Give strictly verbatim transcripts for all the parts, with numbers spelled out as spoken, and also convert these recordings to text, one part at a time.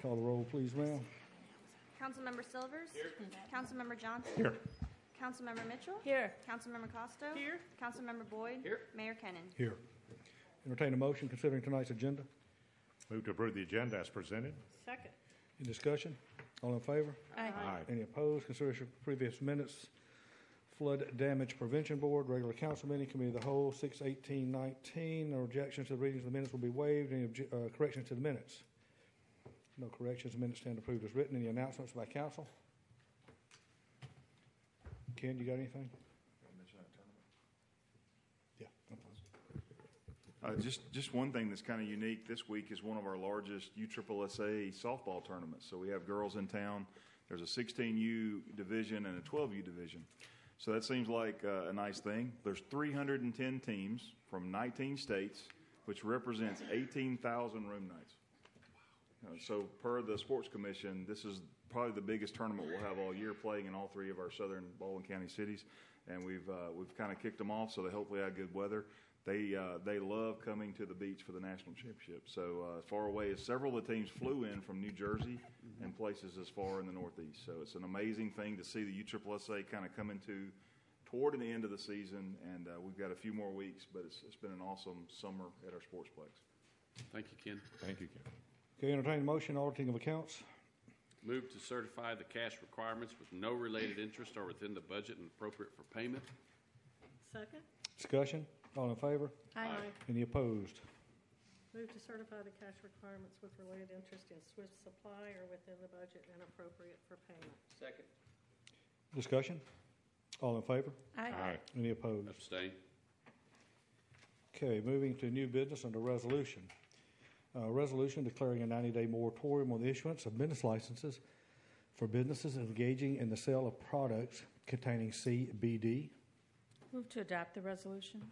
Call the roll, please, ma'am. Councilmember Silvers? Here. Councilmember Johnson? Here. Councilmember Mitchell? Here. Councilmember Costo? Here. Councilmember Boyd? Here. Mayor Kennan? Here. Entertain a motion considering tonight's agenda. Move to approve the agenda as presented. Second. Any discussion? All in favor? Aye. Aye. Any opposed? Consideration of previous minutes. Flood Damage Prevention Board, regular council meeting, committee of the whole, six eighteen nineteen. No objections to the readings of the minutes will be waived. Any obje- uh, corrections to the minutes? No corrections. The minutes stand approved as written. Any announcements by council? Ken, you got anything? Yeah. Uh, just just one thing that's kind of unique this week is one of our largest U S S A softball tournaments. So we have girls in town. There's a sixteen U division and a twelve U division. So that seems like uh, a nice thing. There's three hundred ten teams from nineteen states, which represents eighteen thousand room nights. Uh, so per the Sports Commission, this is probably the biggest tournament we'll have all year, playing in all three of our southern Baldwin County cities. And we've uh, we've kind of kicked them off, so they hopefully have good weather. They uh, they love coming to the beach for the national championship. So uh, as far away as several of the teams flew in from New Jersey and places as far in the Northeast. So it's an amazing thing to see the U S S A kind of come into toward the end of the season, and uh, we've got a few more weeks, but it's, it's been an awesome summer at our sportsplex. Thank you, Ken. Thank you, Ken. Okay, entertain a motion, auditing of accounts. Move to certify the cash requirements with no related interest or within the budget and appropriate for payment. Second. Discussion. All in favor? Aye. Any opposed? Move to certify the cash requirements with related interest in Swift Supply or within the budget and appropriate for payment. Second. Discussion. All in favor? Aye. Any opposed? Abstain. Okay, moving to new business under resolution. Uh, resolution declaring a ninety-day moratorium on the issuance of business licenses for businesses engaging in the sale of products containing C B D. Move to adopt the resolution.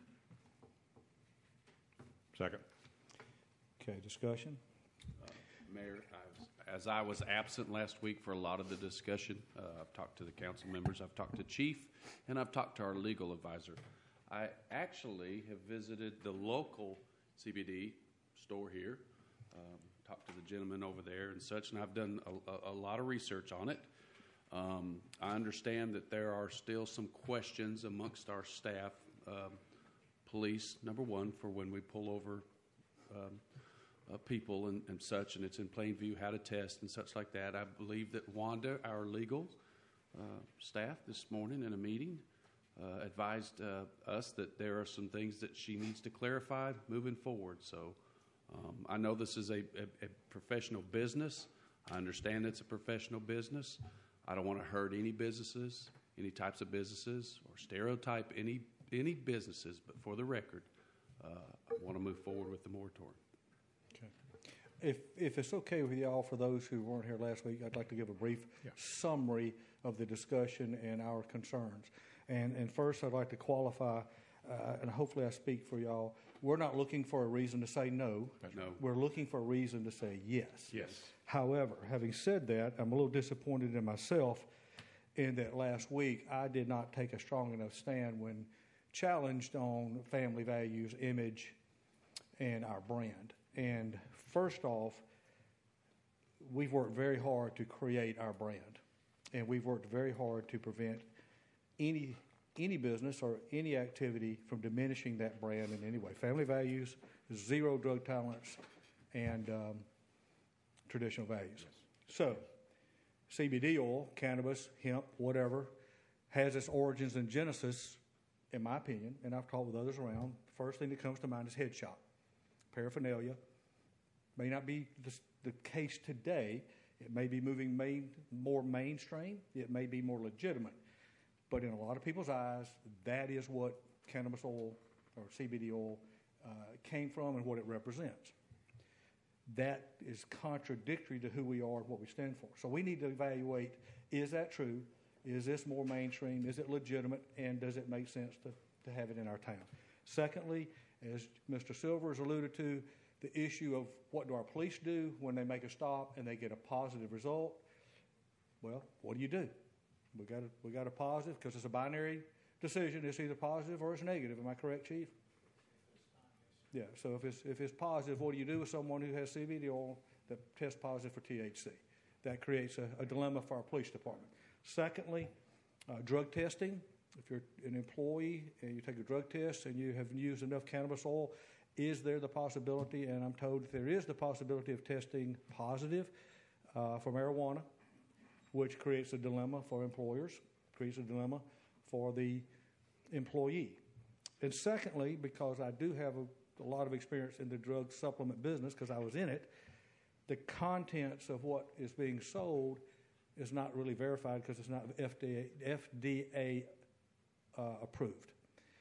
Second. Okay, discussion. Uh, Mayor, I was, as I was absent last week for a lot of the discussion, uh, I've talked to the council members, I've talked to Chief, and I've talked to our legal advisor. I actually have visited the local C B D store here, um, talked to the gentleman over there and such, and I've done a, a, a lot of research on it. Um, I understand that there are still some questions amongst our staff, um, police, number one, for when we pull over um, uh, people and, and such, and it's in plain view how to test and such like that. I believe that Wanda, our legal uh, staff, this morning in a meeting, uh, advised uh, us that there are some things that she needs to clarify moving forward. So um, I know this is a, a, a professional business. I understand it's a professional business. I don't want to hurt any businesses, any types of businesses, or stereotype any any businesses. But for the record, uh, I want to move forward with the moratorium. Okay. If if it's okay with y'all, for those who weren't here last week, I'd like to give a brief Yeah. summary of the discussion and our concerns. And and first, I'd like to qualify, uh, and hopefully I speak for y'all. We're not looking for a reason to say no. No. We're looking for a reason to say yes. Yes. However, having said that, I'm a little disappointed in myself in that last week I did not take a strong enough stand when challenged on family values, image, and our brand. And first off, we've worked very hard to create our brand, and we've worked very hard to prevent any any business or any activity from diminishing that brand in any way. Family values, zero drug tolerance, and um, traditional values. Yes. So, C B D oil, cannabis, hemp, whatever, has its origins in Genesis, in my opinion, and I've talked with others around. The first thing that comes to mind is head shop. Paraphernalia may not be the, the case today. It may be moving main, more mainstream. It may be more legitimate. But in a lot of people's eyes, that is what cannabis oil or C B D oil uh, came from and what it represents. That is contradictory to who we are and what we stand for. So we need to evaluate, is that true? Is this more mainstream? Is it legitimate? And does it make sense to, to have it in our town? Secondly, as Mister Silvers alluded to, the issue of what do our police do when they make a stop and they get a positive result? Well, what do you do? We got a, we got a positive because it's a binary decision. It's either positive or it's negative. Am I correct, Chief? Yeah. So if it's if it's positive, what do you do with someone who has C B D oil that test positive for T H C. That creates a, a dilemma for our police department. Secondly, uh, drug testing. If you're an employee and you take a drug test and you have used enough cannabis oil, is there the possibility, and I'm told that there is the possibility of testing positive uh, for marijuana, which creates a dilemma for employers, creates a dilemma for the employee. And secondly, because I do have a, a lot of experience in the drug supplement business because I was in it, the contents of what is being sold is not really verified because it's not F D A, F D A uh, approved.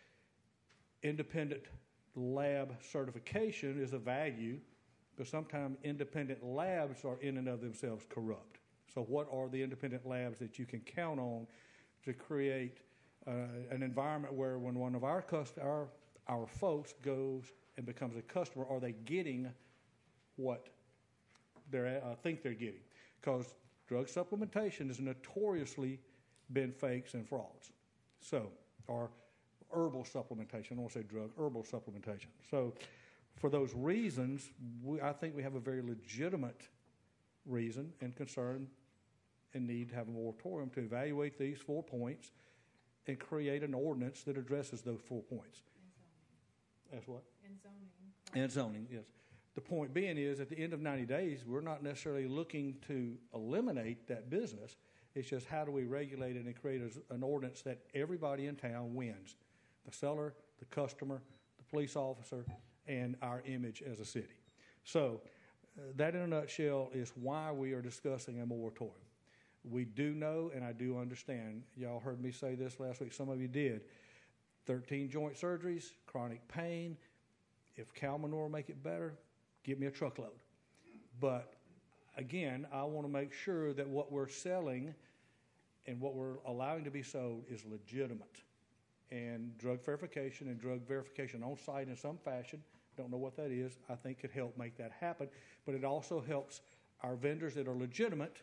Independent lab certification is a value, but sometimes independent labs are in and of themselves corrupt. So what are the independent labs that you can count on to create uh, an environment where when one of our, cust- our, our folks goes and becomes a customer, are they getting what they uh, think they're getting? Because drug supplementation has notoriously been fakes and frauds. So, or herbal supplementation, I don't want to say drug, herbal supplementation. So for those reasons, we, I think we have a very legitimate reason and concern and need to have a moratorium to evaluate these four points and create an ordinance that addresses those four points. And zoning. That's what? And zoning. And zoning, yes. The point being is at the end of ninety days, we're not necessarily looking to eliminate that business. It's just how do we regulate it and create a, an ordinance that everybody in town wins. The seller, the customer, the police officer, and our image as a city. So uh, that in a nutshell is why we are discussing a moratorium. We do know, and I do understand, y'all heard me say this last week, some of you did, thirteen joint surgeries, chronic pain. If cow manure will make it better, give me a truckload. But again, I want to make sure that what we're selling and what we're allowing to be sold is legitimate. And drug verification and drug verification on site in some fashion, don't know what that is, I think could help make that happen. But it also helps our vendors that are legitimate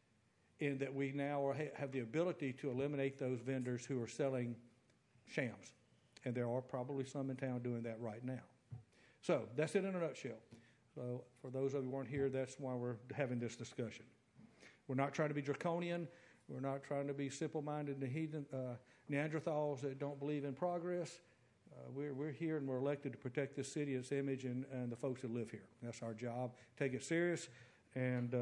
in that we now are, have the ability to eliminate those vendors who are selling shams. And there are probably some in town doing that right now. So that's it in a nutshell. So for those of you who weren't here, that's why we're having this discussion. We're not trying to be draconian. We're not trying to be simple-minded and heathen, uh, Neanderthals that don't believe in progress. Uh, we're, we're here and we're elected to protect this city, its image, and, and the folks that live here. That's our job. Take it serious. And uh,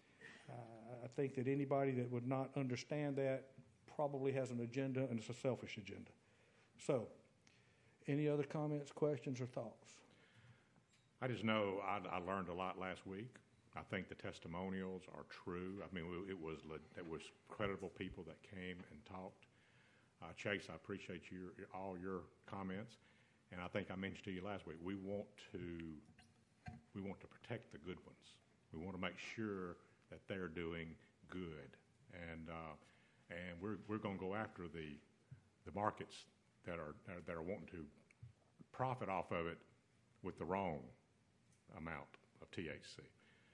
I think that anybody that would not understand that probably has an agenda, and it's a selfish agenda. So any other comments, questions, or thoughts? I just know I, I learned a lot last week. I think the testimonials are true. I mean, it was it was credible people that came and talked. Uh, Chase, I appreciate your, all your comments, and I think I mentioned to you last week. We want to we want to protect the good ones. We want to make sure that they're doing good, and uh, and we're we're going to go after the the markets that are that are wanting to profit off of it with the wrong amount of T H C.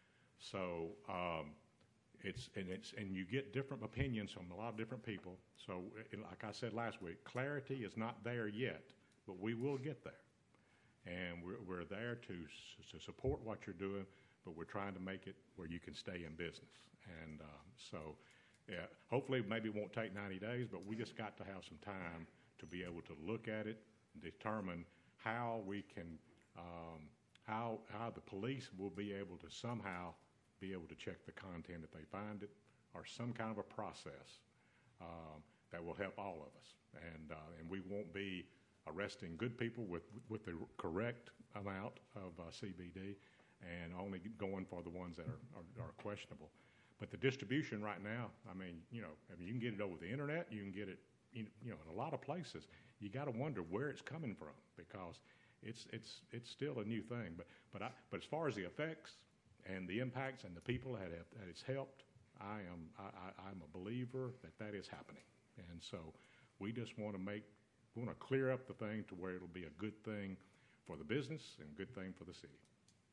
So um, it's and it's and you get different opinions from a lot of different people. So it, like I said last week, clarity is not there yet, but we will get there, and we're we're there to to support what you're doing, but we're trying to make it where you can stay in business. And um, so, yeah, hopefully maybe it won't take ninety days, but we just got to have some time to be able to look at it and determine how we can. Um, How, how the police will be able to somehow be able to check the content if they find it, or some kind of a process um, that will help all of us. And uh, and we won't be arresting good people with with the correct amount of uh, C B D, and only going for the ones that are, are, are questionable. But the distribution right now, I mean, you know, I mean, you can get it over the internet, you can get it, you know, in a lot of places. You got to wonder where it's coming from, because It's it's it's still a new thing, but but I, but as far as the effects and the impacts and the people that, have, that it's helped, I am I, I, I'm a believer that that is happening, and so we just want to make we want to clear up the thing to where it'll be a good thing for the business and a good thing for the city.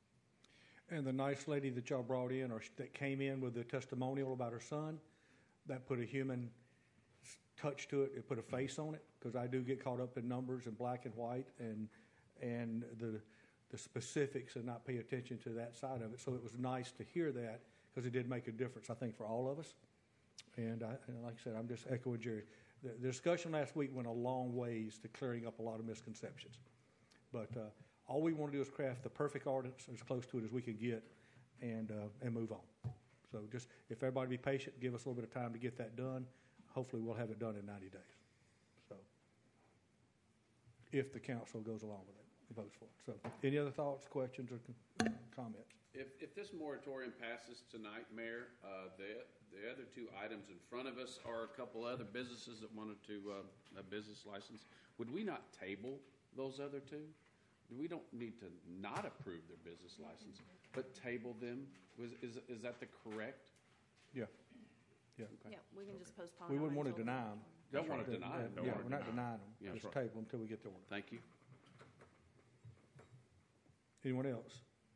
And the nice lady that y'all brought in, or that came in with the testimonial about her son, that put a human touch to it. It put a face on it, because I do get caught up in numbers and black and white and. And the the specifics and not pay attention to that side of it. So it was nice to hear that because it did make a difference, I think, for all of us. And, I, and like I said, I'm just echoing Jerry. The, the discussion last week went a long ways to clearing up a lot of misconceptions. But uh, all we want to do is craft the perfect ordinance as close to it as we can get and, uh, and move on. So just, if everybody be patient, give us a little bit of time to get that done. Hopefully we'll have it done in ninety days. So if the council goes along with it, votes for it. So any other thoughts, questions, or com- comments? If, if this moratorium passes tonight, Mayor, uh, the, the other two items in front of us are a couple other businesses that wanted to, uh, a business license. Would we not table those other two? We don't need to not approve their business license, but table them? Was, is, is that the correct? Yeah. Yeah. Okay. Yeah, we can just postpone. We them wouldn't want to until- deny them. Don't want to deny them. Don't Yeah, wanna we're not deny denying them. Yeah, Just that's table them until we get the order. Thank you. Anyone else?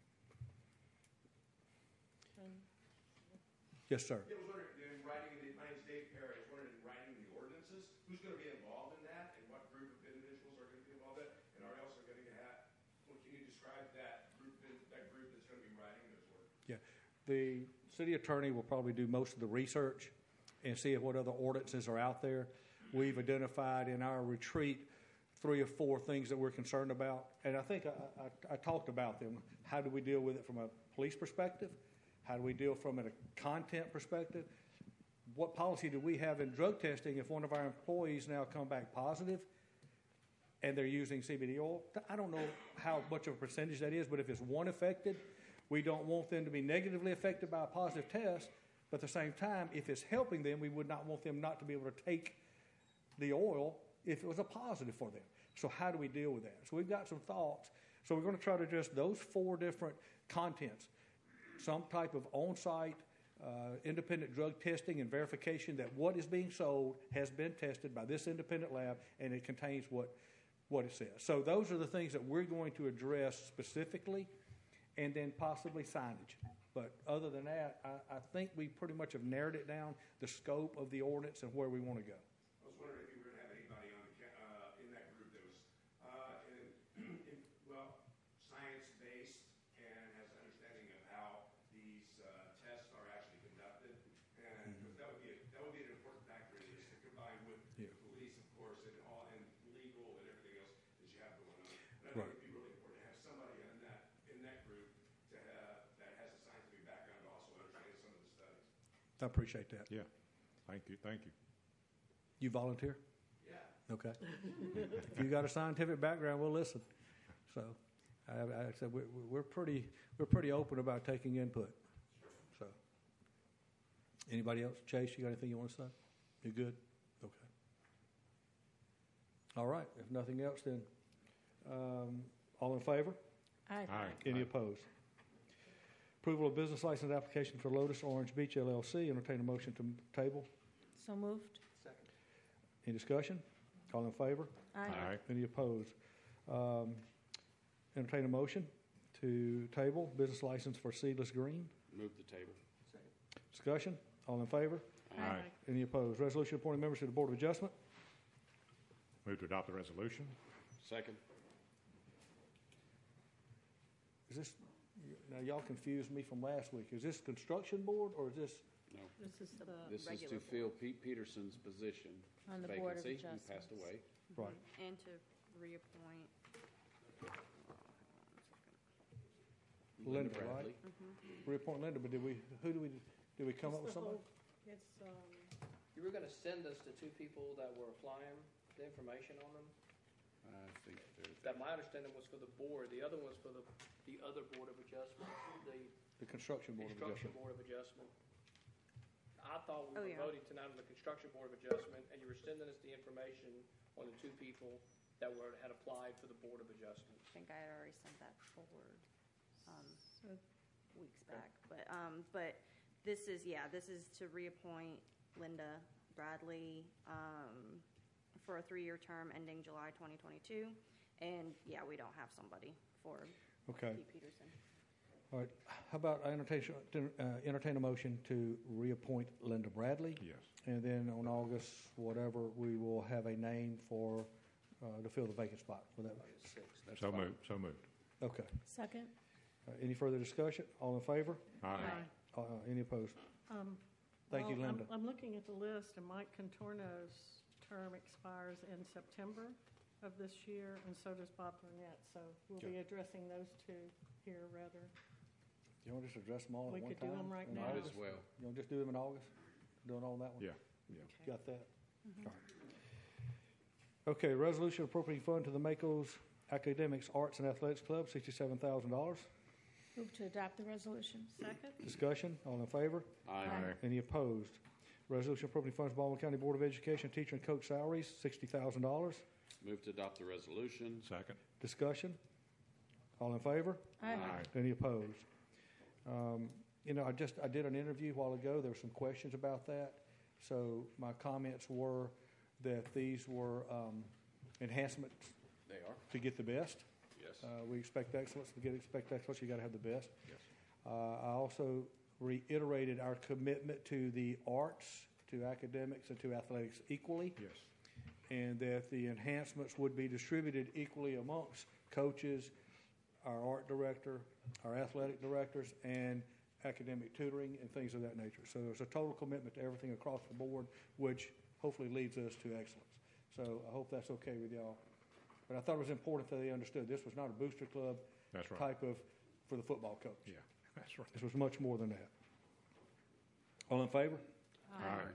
Yes, sir. Yeah, I was wondering, in writing, the- my name's Dave Perry, I was wondering, in writing the ordinances, who's going to be involved in that, and what group of individuals are going to be involved in it? And are you also going to have, well, can you describe that group, that group that's going to be writing those ordinances? Yeah. The city attorney will probably do most of the research and see what other ordinances are out there. We've identified in our retreat three or four things that we're concerned about. And I think I, I, I talked about them. How do we deal with it from a police perspective? How do we deal from a content perspective? What policy do we have in drug testing if one of our employees now come back positive and they're using C B D oil? I don't know how much of a percentage that is, but if it's one affected, we don't want them to be negatively affected by a positive test. But at the same time, if it's helping them, we would not want them not to be able to take the oil if it was a positive for them. So how do we deal with that? So we've got some thoughts. So we're going to try to address those four different contents. Some type of on-site uh, independent drug testing and verification that what is being sold has been tested by this independent lab and it contains what, what it says. So those are the things that we're going to address specifically, and then possibly signage. But other than that, I, I think we pretty much have narrowed it down, the scope of the ordinance and where we want to go. I was wondering if you were going to have anybody on, the ca- uh, in that group that was, uh, in, in, well, science-based and has an understanding of how these, uh, tests are actually conducted. And because that would be, a, that would be an important factor in this, to combine with Yeah. the police, of course, and all, and legal and everything else that you have going on. And I Right. think it'd be really important to have somebody in that, in that group to have, that has a scientific background to also understand some of the studies. I appreciate that. Yeah. Thank you, thank you. You volunteer? Yeah. Okay. If you got a scientific background, we'll listen. So, I, I said we're, we're pretty we're pretty open about taking input. So, anybody else? Chase, you got anything you want to say? You good? Okay. All right. If nothing else, then um, all in favor? Aye. Aye. Any Aye. opposed? Approval of business license application for Lotus Orange Beach L L C. Entertain a motion to table. So moved. Any discussion? All in favor? Aye. Any opposed? Um, entertain a motion to table business license for Seedless Green. Move the table. Discussion? All in favor? Aye. Any opposed? Resolution appointing members to the Board of Adjustment. Move to adopt the resolution? Second. Is this, now y'all confused me from last week. Is this construction board or is this, No. This is the, This is regular to fill Pete Peterson's position. On the Board of vacancy. He Adjustments. passed away. right? And to reappoint. Linda, Bradley. right? Reappoint Linda, but did we, who do we, did we come up with it's the somebody? whole, it's, um, You were gonna send us the two people that were applying, the information on them. I think they're. That my understanding was for the board, the other was for the, the other Board of Adjustment, the The Construction Board of Construction Adjustment. Board of Adjustment. I thought we Oh, were yeah. voting tonight on the Construction Board of Adjustment, and you were sending us the information on the two people that were, had applied for the Board of Adjustment. I think I had already sent that forward, um, so weeks back. But, um, but this is, yeah, this is to reappoint Linda Bradley, um, for a three-year term ending July twenty twenty-two. And, yeah, we don't have somebody for Okay. Pete Peterson. All right. How about I entertain, uh, entertain a motion to reappoint Linda Bradley? Yes. And then on August, whatever, we will have a name for, uh, to fill the vacant spot. Will that, That's So fine. moved, so moved. Okay. Second. Uh, Any further discussion? All in favor? Aye. Uh, Any opposed? Um, Thank you, well, I'm- Linda. I'm looking at the list, and Mike Contorno's term expires in September of this year, and so does Bob Burnett. So we'll be Okay. addressing those two here rather. You want to just address them all We at one could do time? them right in now. Might August? as well. You want to just do them in August? Doing all that one? Yeah, yeah. Okay. Got that? All right. Okay, resolution appropriating fund to the Macos Academics, Arts, and Athletics Club, sixty-seven thousand dollars. Move to adopt the resolution. Second? Discussion, all in favor? Aye. Aye. Any opposed? Resolution appropriating funds to Baldwin County Board of Education, teacher and coach salaries, sixty thousand dollars. Move to adopt the resolution. Second. Discussion, all in favor? Aye. Any opposed? Um, You know, I just, I did an interview a while ago. There were some questions about that. So my comments were that these were um, enhancements They are. to get the best. Yes. Uh, We expect excellence. To get expect excellence, you got to have the best. Yes. Uh, I also reiterated our commitment to the arts, to academics, and to athletics equally, Yes. and that the enhancements would be distributed equally amongst coaches, our art director, our athletic directors, and academic tutoring and things of that nature. So there's a total commitment to everything across the board, which hopefully leads us to excellence. So I hope that's okay with y'all. But I thought it was important that they understood this was not a booster club That's right. type of for the football coach. Yeah, that's right. This was much more than that. All in favor? Aye.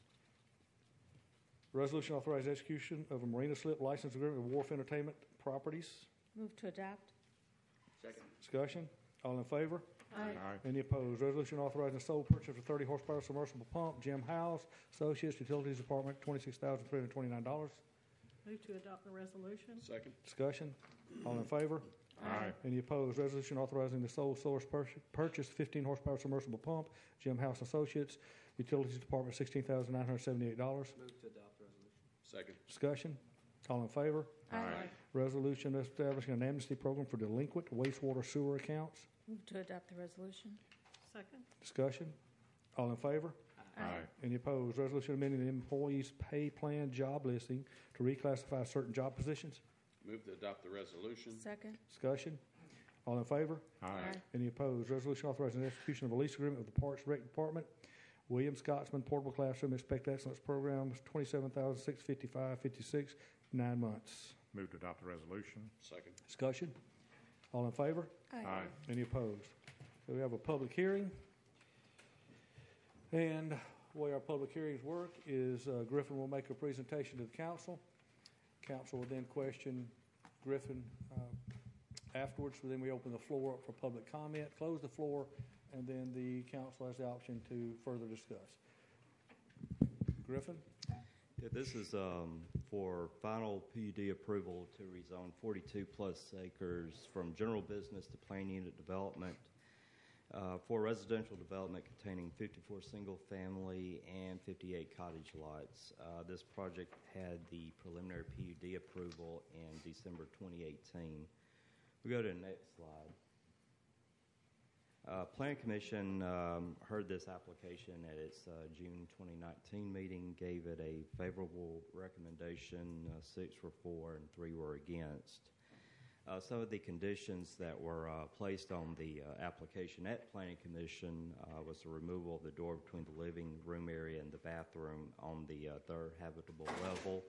Resolution authorizing execution of a marina slip license agreement with Wharf Entertainment Properties. Move to adopt. Second. Discussion? All in favor? Aye. Aye. Any opposed? Resolution authorizing the sole purchase of a thirty horsepower submersible pump, Jim House, Associates, Utilities Department, twenty-six thousand three hundred twenty-nine dollars. Move to adopt the resolution. Second. Discussion? All in favor? Aye. Any opposed? Resolution authorizing the sole source pur- purchase fifteen horsepower submersible pump, Jim House Associates, Utilities Department, sixteen thousand nine hundred seventy-eight dollars. Move to adopt the resolution. Second. Discussion? All in favor? Aye. Resolution establishing an amnesty program for delinquent wastewater sewer accounts. Move to adopt the resolution. Second? Discussion? All in favor? Aye. Any opposed? Resolution amending the employee's pay plan job listing to reclassify certain job positions. Move to adopt the resolution. Second. Discussion? All in favor? Aye. Any opposed? Resolution authorizing the execution of a lease agreement with the Parks Rec Department. William Scotsman Portable Classroom Expect Excellence Program, twenty-seven thousand six hundred fifty-five dollars and fifty-six cents, nine months. Move to adopt the resolution. Second. Discussion? All in favor? Aye. Any opposed? So we have a public hearing. And the way our public hearings work is uh, Griffin will make a presentation to the council. Council will then question Griffin uh, afterwards. So then we open the floor up for public comment, close the floor, and then the council has the option to further discuss. Griffin? Yeah, this is um, for final P U D approval to rezone forty-two plus acres from general business to plan unit development uh, for residential development containing fifty-four single-family and fifty-eight cottage lots. Uh, this project had the preliminary P U D approval in December twenty eighteen. We go to the next slide. Uh, Planning Commission um, heard this application at its uh, June twenty nineteen meeting, gave it a favorable recommendation. Uh, six were for and three were against. Uh, some of the conditions that were uh, placed on the uh, application at Planning Commission uh, was the removal of the door between the living room area and the bathroom on the uh, third habitable level.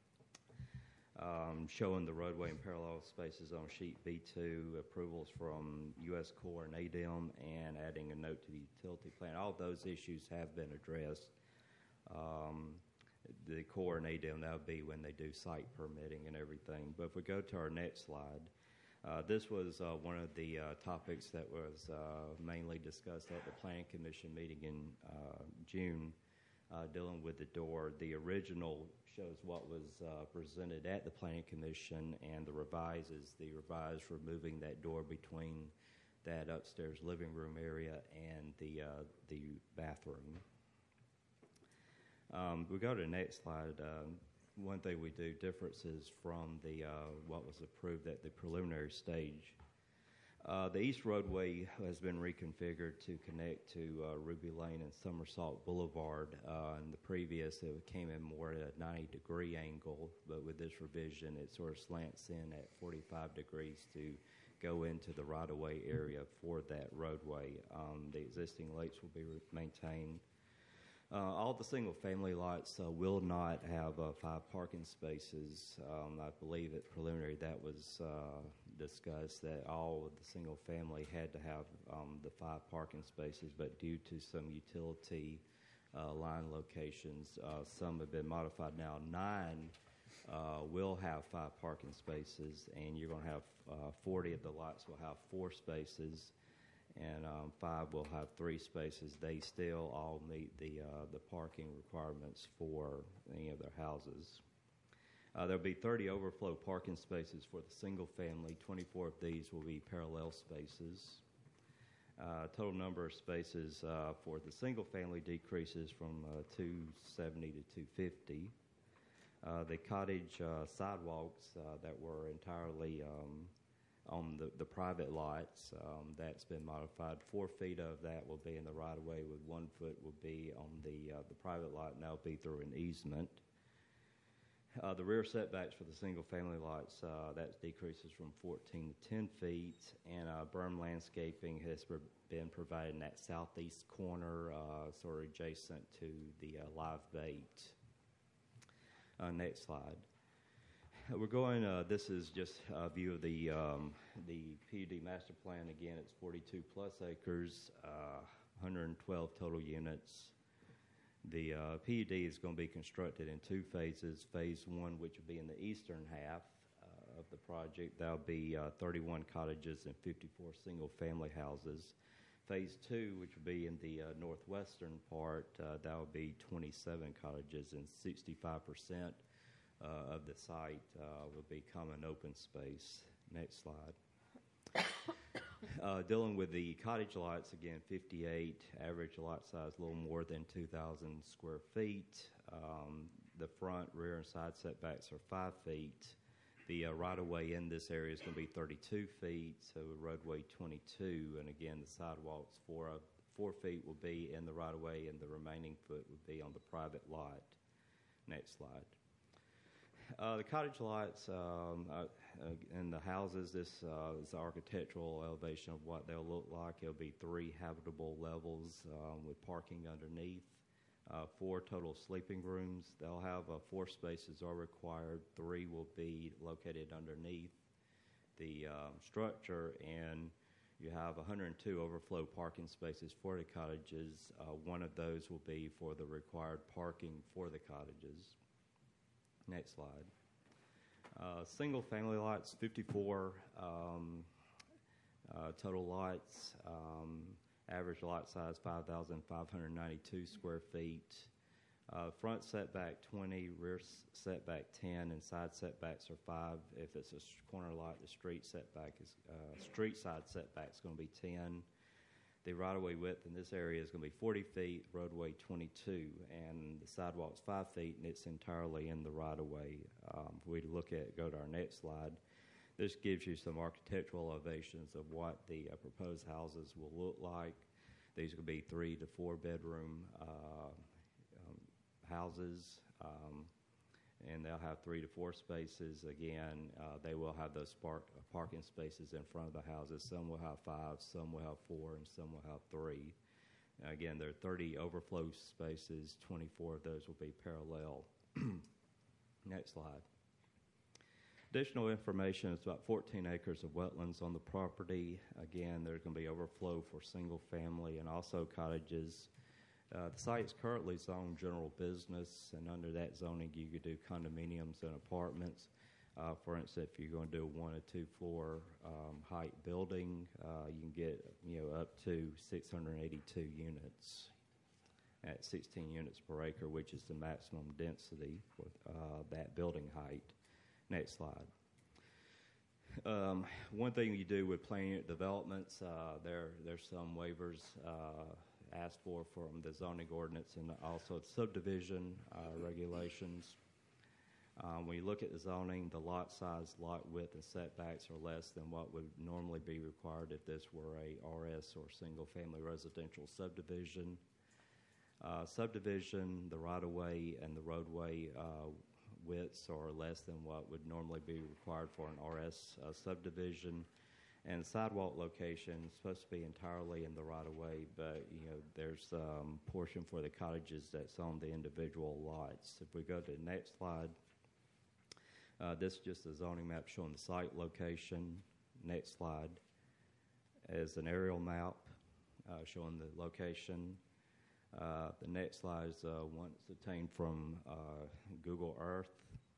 Um, showing the roadway and parallel spaces on sheet B two, approvals from U S Corps and A D E M, and adding a note to the utility plan. All of those issues have been addressed. Um, the Corps and A D E M, that would be when they do site permitting and everything. But if we go to our next slide, uh, this was uh, one of the uh, topics that was uh, mainly discussed at the Planning Commission meeting in uh, June. Uh, dealing with the door. The original shows what was uh, presented at the Planning Commission, and the revised is the revised removing that door between that upstairs living room area and the uh, the bathroom. Um, we go to the next slide. Um, one thing we do differences from the uh, what was approved at the preliminary stage. Uh, the east roadway has been reconfigured to connect to uh, Ruby Lane and Somersault Boulevard. Uh, in the previous, it came in more at a ninety degree angle, but with this revision, it sort of slants in at forty-five degrees to go into the right-of-way area for that roadway. Um, the existing lakes will be re- maintained. Uh, all the single-family lots uh, will not have uh, five parking spaces. Um, I believe at preliminary that was uh, discussed that all of the single-family had to have um, the five parking spaces, but due to some utility uh, line locations, uh, some have been modified. Now nine uh, will have five parking spaces, and you're going to have uh, forty of the lots will have four spaces, and um, five will have three spaces. They still all meet the uh, the parking requirements for any of their houses. Uh, there'll be thirty overflow parking spaces for the single family. twenty-four of these will be parallel spaces. Uh, total number of spaces uh, for the single family decreases from uh, two seventy to two fifty. Uh, the cottage uh, sidewalks uh, that were entirely um, on the, the private lots, um, that's been modified. Four feet of that will be in the right-of-way, with one foot will be on the uh, the private lot, and that'll be through an easement. Uh, the rear setbacks for the single-family lots, uh, that decreases from fourteen to ten feet, and uh, berm landscaping has pro- been provided in that southeast corner, uh, sort of adjacent to the uh, live bait. Uh, next slide. We're going. Uh, this is just a view of the um, the P U D master plan. Again, it's forty-two plus acres, uh, one hundred twelve total units. The uh, P U D is going to be constructed in two phases. Phase one, which will be in the eastern half uh, of the project, that'll be uh, thirty-one cottages and fifty-four single-family houses. Phase two, which will be in the uh, northwestern part, uh, that will be twenty-seven cottages, and sixty-five percent uh, of the site uh, will become an open space. Next slide. Uh, dealing with the cottage lots, again, fifty-eight, average lot size a little more than two thousand square feet. Um, the front, rear, and side setbacks are five feet. The uh, right-of-way in this area is going to be thirty-two feet, so roadway twenty-two, and again, the sidewalks, four, uh, four feet will be in the right-of-way, and the remaining foot would be on the private lot. Next slide. Uh, the cottage lots um, uh, uh, and the houses, this uh, is the architectural elevation of what they'll look like. It'll be three habitable levels um, with parking underneath, uh, four total sleeping rooms. They'll have uh, four spaces are required. Three will be located underneath the um, structure, and you have one hundred two overflow parking spaces for the cottages. Uh, one of those will be for the required parking for the cottages. Next slide. Uh, single family lots, fifty-four um, uh, total lots. Um, average lot size, five thousand five hundred ninety-two square feet. Uh, front setback, twenty, rear setback, ten, and side setbacks are five. If it's a corner lot, the street setback is, uh, street side setback is going to be ten. The right-of-way width in this area is going to be forty feet, roadway twenty-two, and the sidewalk's five feet, and it's entirely in the right-of-way. Um, if we look at, go to our next slide, this gives you some architectural elevations of what the uh, proposed houses will look like. These will be three to four bedroom uh, um, houses. Um, and they'll have three to four spaces. Again, uh, they will have those park, uh, parking spaces in front of the houses. Some will have five, some will have four, and some will have three. Now, again, there are thirty overflow spaces. twenty-four of those will be parallel. Next slide. Additional information is about fourteen acres of wetlands on the property. Again, there's going to be overflow for single family and also cottages. Uh, the site is currently zoned general business, and under that zoning, you could do condominiums and apartments. Uh, for instance, if you're going to do a one or two floor um, height building, uh, you can get you know up to six hundred eighty-two units at sixteen units per acre, which is the maximum density for uh, that building height. Next slide. Um, one thing you do with plan unit developments, uh, there there's some waivers uh, asked for from the zoning ordinance and also subdivision uh, regulations. Um, when you look at the zoning, the lot size, lot width, and setbacks are less than what would normally be required if this were a R S or single-family residential subdivision. Uh, subdivision, the right-of-way and the roadway uh, widths are less than what would normally be required for an R S uh, subdivision. And sidewalk location is supposed to be entirely in the right of way, but you know there's um, portion for the cottages that's on the individual lots. If we go to the next slide, uh, this is just a zoning map showing the site location. Next slide is an aerial map uh, showing the location. Uh, the next slide is uh, one that's obtained from uh, Google Earth.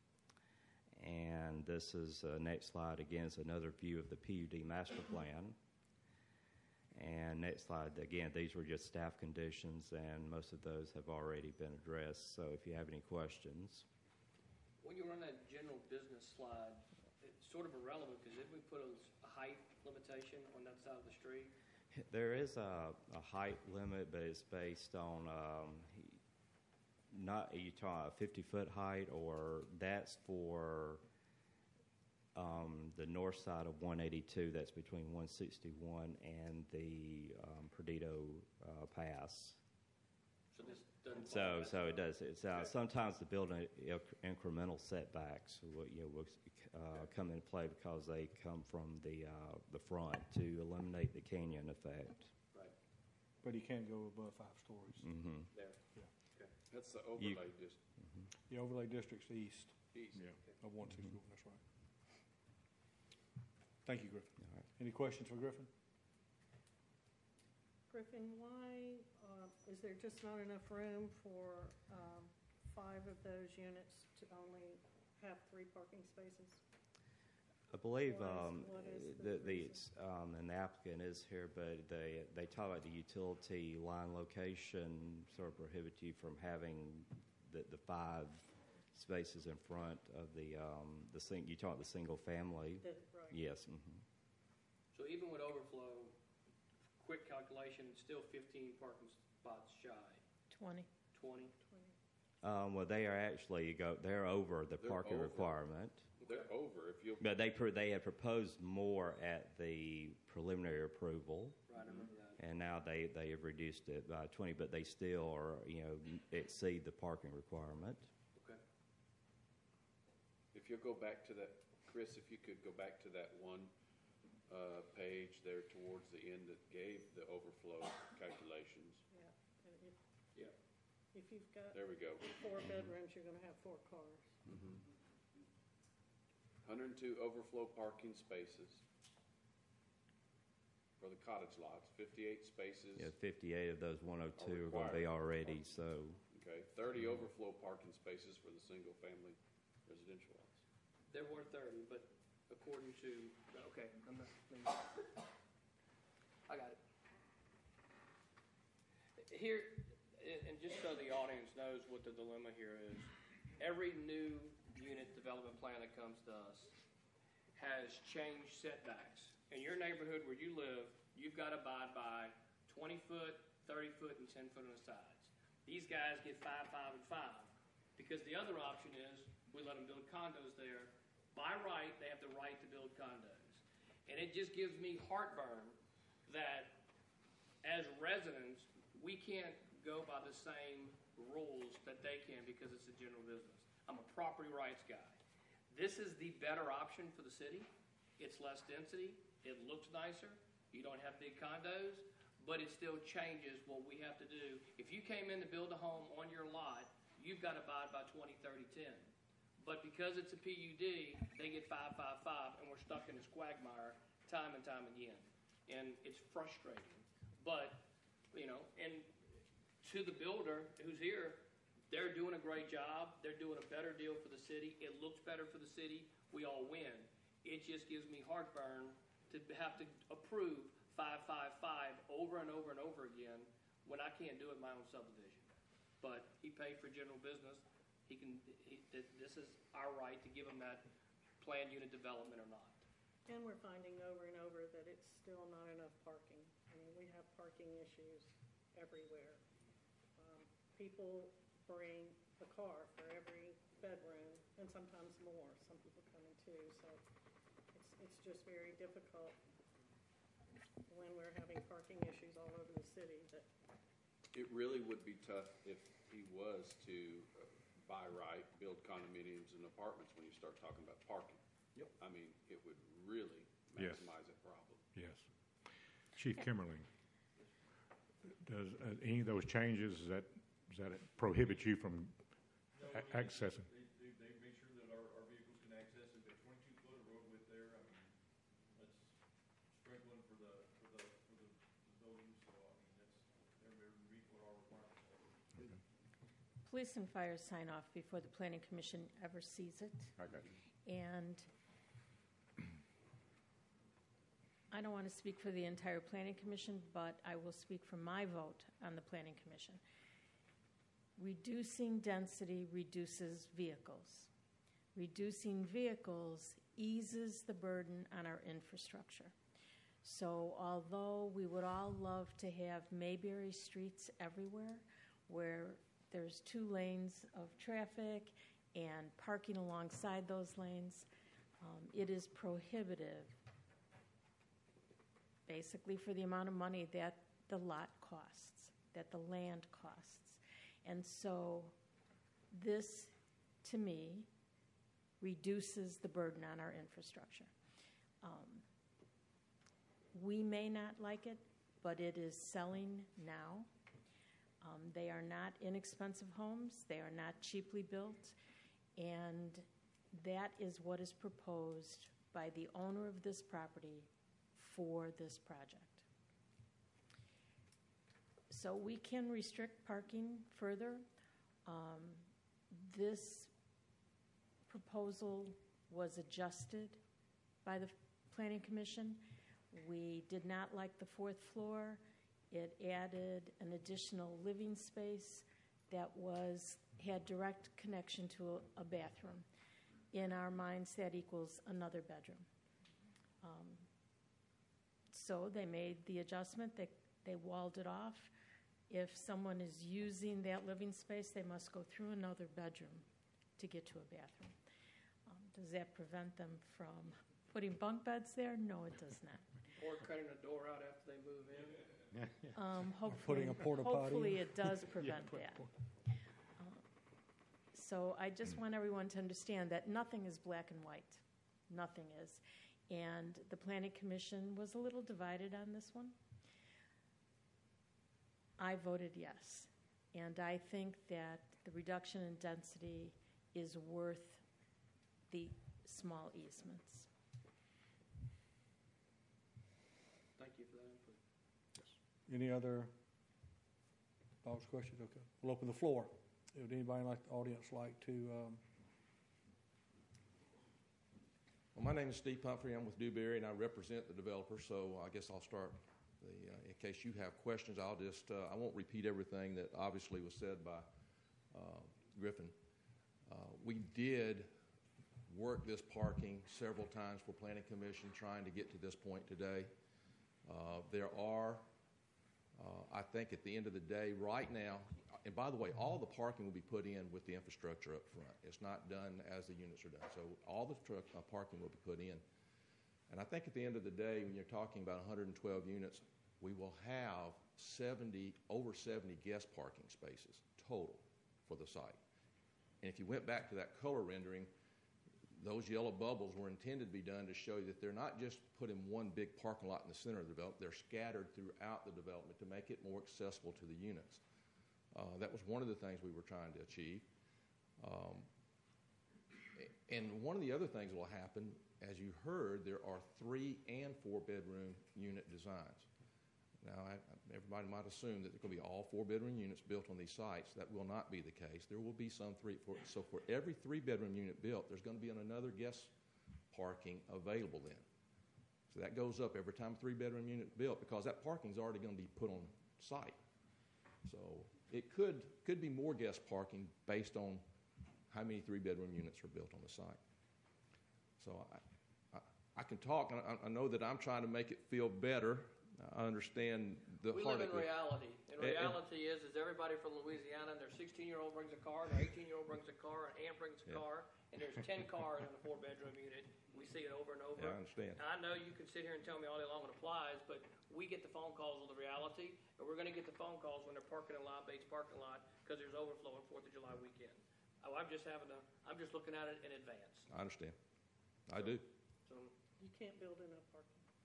And this is uh, next slide again is another view of the P U D master plan. And next slide again, these were just staff conditions, and most of those have already been addressed. So if you have any questions, When you run that general business slide, it's sort of irrelevant because if we put a a height limitation on that side of the street, there is a, a height limit, but it's based on um, not you talking a fifty foot height, or that's for um, the north side of one eighty-two. That's between one sixty-one and the um, Perdido uh, Pass. so this doesn't. So, fall so it does. It's uh, Okay. sometimes the building inc- incremental setbacks will, you know, will uh, come into play because they come from the uh, the front to eliminate the canyon effect. Right, But he can't go above five stories. Mm-hmm. there. That's the overlay district. The overlay district's east East. Yeah. of one sixty-one, that's right. Thank you, Griffin. All right. Any questions for Griffin? Griffin, why, uh, is there just not enough room for um, five of those units to only have three parking spaces? I believe What is- um, what is the, the the reason? um, and the applicant is here, but they they talk about the utility line location sort of prohibit you from having the, the five spaces in front of the um, the sing, you talk the single family. That- Right. Yes. Mm-hmm. So even with overflow, quick calculation, it's still fifteen parking spots shy, twenty. twenty. Um, well, they are actually go. They're over the They're parking over. requirement. They're over if you. But they pro- they had proposed more at the preliminary approval, Right, I remember that. and now they, they have reduced it by twenty. But they still are you know exceed the parking requirement. Okay. If you'll go back to that, Chris, if you could go back to that one uh, page there towards the end that gave the overflow calculations. Yeah. And if, Yeah. if you've got There we go. four bedrooms, you're going to have four cars. one hundred two overflow parking spaces for the cottage lots, fifty-eight spaces. Yeah, fifty-eight of those one hundred two are, Are going to be required. already. So Okay, thirty overflow parking spaces for the single-family residential lots. There were thirty, but according to, okay, I'm not, I got it. Here, and and just so the audience knows what the dilemma here is, every new unit development plan that comes to us has changed setbacks. In your neighborhood where you live, you've got to abide by twenty foot, thirty foot, and ten foot on the sides. These guys get five, five, and five. Because the other option is, we let them build condos there. By right, they have the right to build condos. And it just gives me heartburn that as residents, we can't go by the same rules that they can because it's a general business. I'm a property rights guy. This is the better option for the city. It's less density. It looks nicer. You don't have big condos, but it still changes what we have to do. If you came in to build a home on your lot, you've got to abide by twenty, thirty, ten. But because it's a P U D, they get five, five, five, and we're stuck in this quagmire time and time again. And it's frustrating. But, you know, and to the builder who's here, they're doing a great job. They're doing a better deal for the city. It looks better for the city. We all win. It just gives me heartburn to have to approve five, five, five over and over and over again when I can't do it in my own subdivision. But he paid for general business. He can. He, this is our right to give him that planned unit development or not. And we're finding over and over that it's still not enough parking. I mean, we have parking issues everywhere. Um, people bring a car for every bedroom, and sometimes more. Some people come in two, so it's, it's just very difficult when we're having parking issues all over the city. That It really would be tough if he was to uh, buy right, build condominiums and apartments when you start talking about parking. Yep. I mean, it would really Yes. maximize that problem. Yes. Chief Kimmerling, does uh, any of those changes, does that, does that prohibit you from a- accessing? They, they, they make sure that our, our vehicles can access it. They're twenty-two foot of road width there. I mean, that's sprinkling for the, for the, for the, the buildings. So, I mean, that's, they're, they're meet what our requirements are. Police and fire sign off before the planning commission ever sees it. I got you. And I don't want to speak for the entire planning commission, but I will speak for my vote on the planning commission. Reducing density reduces vehicles. Reducing vehicles eases the burden on our infrastructure. So although we would all love to have Mayberry streets everywhere where there's two lanes of traffic and parking alongside those lanes, um, it is prohibitive basically for the amount of money that the lot costs, that the land costs. And so this, to me, reduces the burden on our infrastructure. Um, we may not like it, but it is selling now. Um, they are not inexpensive homes. They are not cheaply built. And that is what is proposed by the owner of this property for this project. So we can restrict parking further. Um, this proposal was adjusted by the Planning Commission. We did not like the fourth floor. It added an additional living space that was had direct connection to a, a bathroom. In our minds, that equals another bedroom. Um, so they made the adjustment. They, they walled it off. If someone is using that living space, they must go through another bedroom to get to a bathroom. Um, does that prevent them from putting bunk beds there? No, it does not. Or cutting a door out after they move in. Um, hopefully, Putting a porta potty hopefully in. it does prevent that. Uh, so I just want everyone to understand that nothing is black and white. Nothing is. And the Planning Commission was a little divided on this one. I voted yes. And I think that the reduction in density is worth the small easements. Thank you for that input. Any other thoughts, questions? Okay. We'll open the floor. Would anybody like the audience like to? Um... Well, my name is Steve Pumphrey. I'm with Dewberry, and I represent the developer. So I guess I'll start. The, uh, in case you have questions, I'll just uh, I won't repeat everything that obviously was said by uh, Griffin. Uh, we did work this parking several times for Planning Commission, trying to get to this point today. Uh, there are. Uh, I think at the end of the day, right now, and by the way, all the parking will be put in with the infrastructure up front. It's not done as the units are done. So all the truck, uh, parking will be put in. And I think at the end of the day, when you're talking about one hundred twelve units, we will have seventy, over seventy guest parking spaces total for the site. And if you went back to that color rendering, those yellow bubbles were intended to be done to show you that they're not just put in one big parking lot in the center of the development, they're scattered throughout the development to make it more accessible to the units. Uh, that was one of the things we were trying to achieve. Um, and one of the other things that will happen, as you heard, there are three and four bedroom unit designs. Now, I, everybody might assume that there will be all four bedroom units built on these sites. That will not be the case. There will be some three, four. So for every three bedroom unit built, there's going to be another guest parking available then. So that goes up every time a three bedroom unit is built because that parking is already going to be put on site. So it could could be more guest parking based on how many three bedroom units are built on the site. So I, I, I can talk. I, I know that I'm trying to make it feel better. I understand the we heart live in of it. reality. And And- reality is, is everybody from Louisiana, and their sixteen-year-old brings a car, their eighteen-year-old brings a car, an aunt brings a Yeah. car, and there's ten cars in a four-bedroom unit. We see it over and over. Yeah, I understand. And I know you can sit here and tell me all day long it applies, but we get the phone calls on the reality, and we're going to get the phone calls when they're parking in Lot Bates parking lot because there's overflow on fourth of July weekend. Oh, I'm just having a, I'm just looking at it in advance. I understand. I do. So You can't build enough parking.